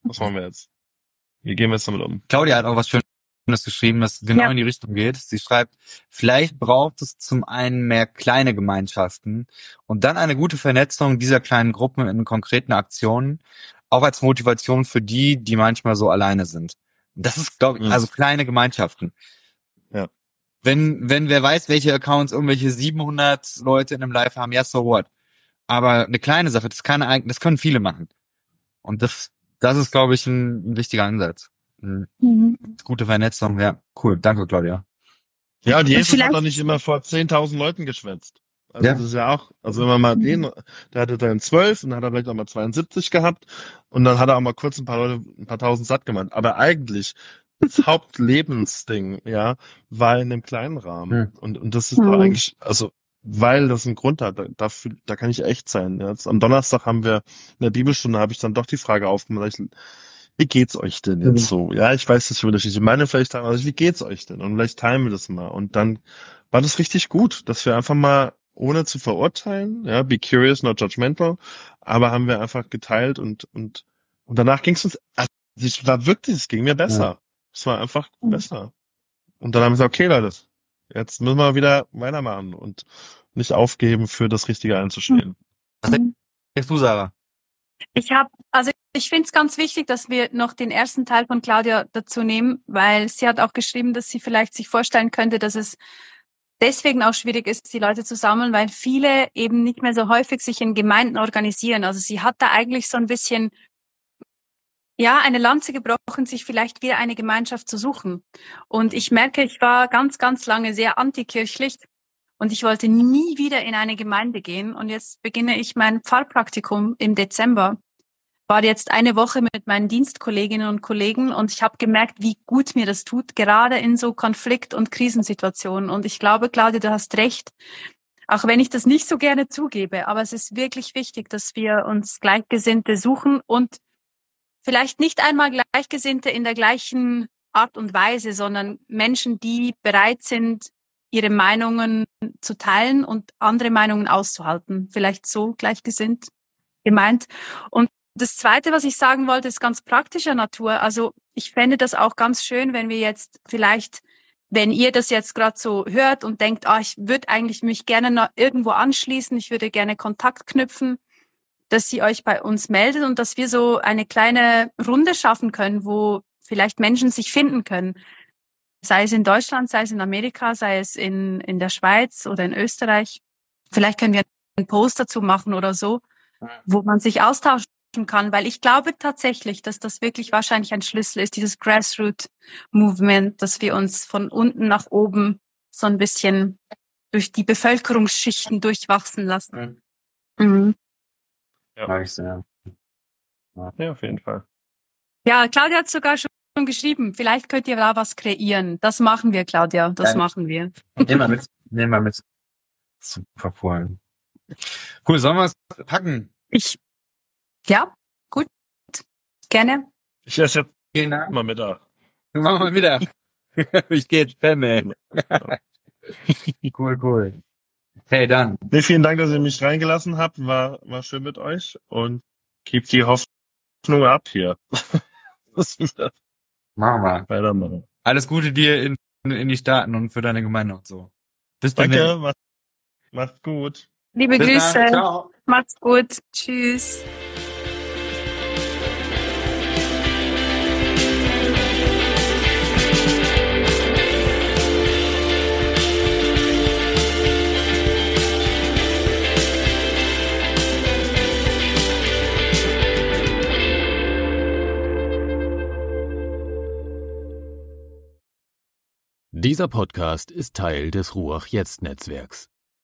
Wie gehen wir jetzt damit um? Claudia hat auch was Schönes geschrieben, das genau in die Richtung geht. Sie schreibt, vielleicht braucht es zum einen mehr kleine Gemeinschaften und dann eine gute Vernetzung dieser kleinen Gruppen in konkreten Aktionen, auch als Motivation für die manchmal so alleine sind. Das ist, glaube ich, also kleine Gemeinschaften. Ja. Wenn wer weiß, welche Accounts irgendwelche 700 Leute in einem Live haben, ja, so what. Aber eine kleine Sache, das können viele machen. Und das ist, glaube ich, ein wichtiger Ansatz. Gute Vernetzung, ja, cool. Danke, Claudia. Ja, und Jesus hat doch nicht immer vor 10.000 Leuten geschwätzt. Also das ist ja auch, also wenn man mal der hatte dann 12 und dann hat er vielleicht auch mal 72 gehabt und dann hat er auch mal kurz ein paar tausend satt gemacht. Aber eigentlich das Hauptlebensding, ja, war in einem kleinen Rahmen. Und das ist doch eigentlich, also, weil das einen Grund hat, da kann ich echt sein. Jetzt am Donnerstag in der Bibelstunde habe ich dann doch die Frage aufgemacht, wie geht's euch denn jetzt so? Ja, ich weiß, dass wir unterschiedliche Meinungen vielleicht haben, aber wie geht's euch denn? Und vielleicht teilen wir das mal. Und dann war das richtig gut, dass wir einfach mal, ohne zu verurteilen, ja, be curious, not judgmental, aber haben wir einfach geteilt und danach ging's uns, also es ging mir besser. Es war einfach besser. Und dann haben wir gesagt, okay, Leute, jetzt müssen wir wieder weitermachen und nicht aufgeben, für das Richtige einzustehen. Was denkst du, Sarah? Ich finde es ganz wichtig, dass wir noch den ersten Teil von Claudia dazu nehmen, weil sie hat auch geschrieben, dass sie vielleicht sich vorstellen könnte, dass es deswegen auch schwierig ist, die Leute zu sammeln, weil viele eben nicht mehr so häufig sich in Gemeinden organisieren. Also sie hat da eigentlich so ein bisschen eine Lanze gebrochen, sich vielleicht wieder eine Gemeinschaft zu suchen. Und ich merke, ich war ganz, ganz lange sehr antikirchlich und ich wollte nie wieder in eine Gemeinde gehen. Und jetzt beginne ich mein Pfarrpraktikum im Dezember. War jetzt eine Woche mit meinen Dienstkolleginnen und Kollegen und ich habe gemerkt, wie gut mir das tut, gerade in so Konflikt- und Krisensituationen. Und ich glaube, Claudia, du hast recht, auch wenn ich das nicht so gerne zugebe, aber es ist wirklich wichtig, dass wir uns Gleichgesinnte suchen und vielleicht nicht einmal Gleichgesinnte in der gleichen Art und Weise, sondern Menschen, die bereit sind, ihre Meinungen zu teilen und andere Meinungen auszuhalten. Vielleicht so gleichgesinnt gemeint. Und das Zweite, was ich sagen wollte, ist ganz praktischer Natur. Also ich fände das auch ganz schön, wenn wir jetzt vielleicht wenn ihr das jetzt gerade so hört und denkt, ich würde eigentlich mich gerne noch irgendwo anschließen, ich würde gerne Kontakt knüpfen, dass ihr euch bei uns meldet und dass wir so eine kleine Runde schaffen können, wo vielleicht Menschen sich finden können. Sei es in Deutschland, sei es in Amerika, sei es in der Schweiz oder in Österreich. Vielleicht können wir einen Post dazu machen oder so, wo man sich austauschen kann, weil ich glaube tatsächlich, dass das wirklich wahrscheinlich ein Schlüssel ist, dieses Grassroot-Movement, dass wir uns von unten nach oben so ein bisschen durch die Bevölkerungsschichten durchwachsen lassen. Mhm. Ja. Mag ich sehr. Ja, auf jeden Fall. Ja, Claudia hat sogar schon geschrieben, vielleicht könnt ihr da was kreieren. Das machen wir, Claudia, das machen wir. Nehmen wir mit. Super cool. Cool, sollen wir es packen? Ja, gut, gerne. Ich esse jetzt Vielen Dank. mal Mittag. Machen wir wieder. Ich gehe jetzt pennen. Cool. Hey, dann. Nee, vielen Dank, dass ihr mich reingelassen habt. War schön mit euch und keep die Hoffnung ab hier. Machen wir. Weitermachen. Alles Gute dir in die Staaten und für deine Gemeinde und so. Bis dann. Danke, macht's gut. Liebe Bis Grüße. dann. Ciao. Macht's gut. Tschüss. Dieser Podcast ist Teil des Ruach Jetzt Netzwerks.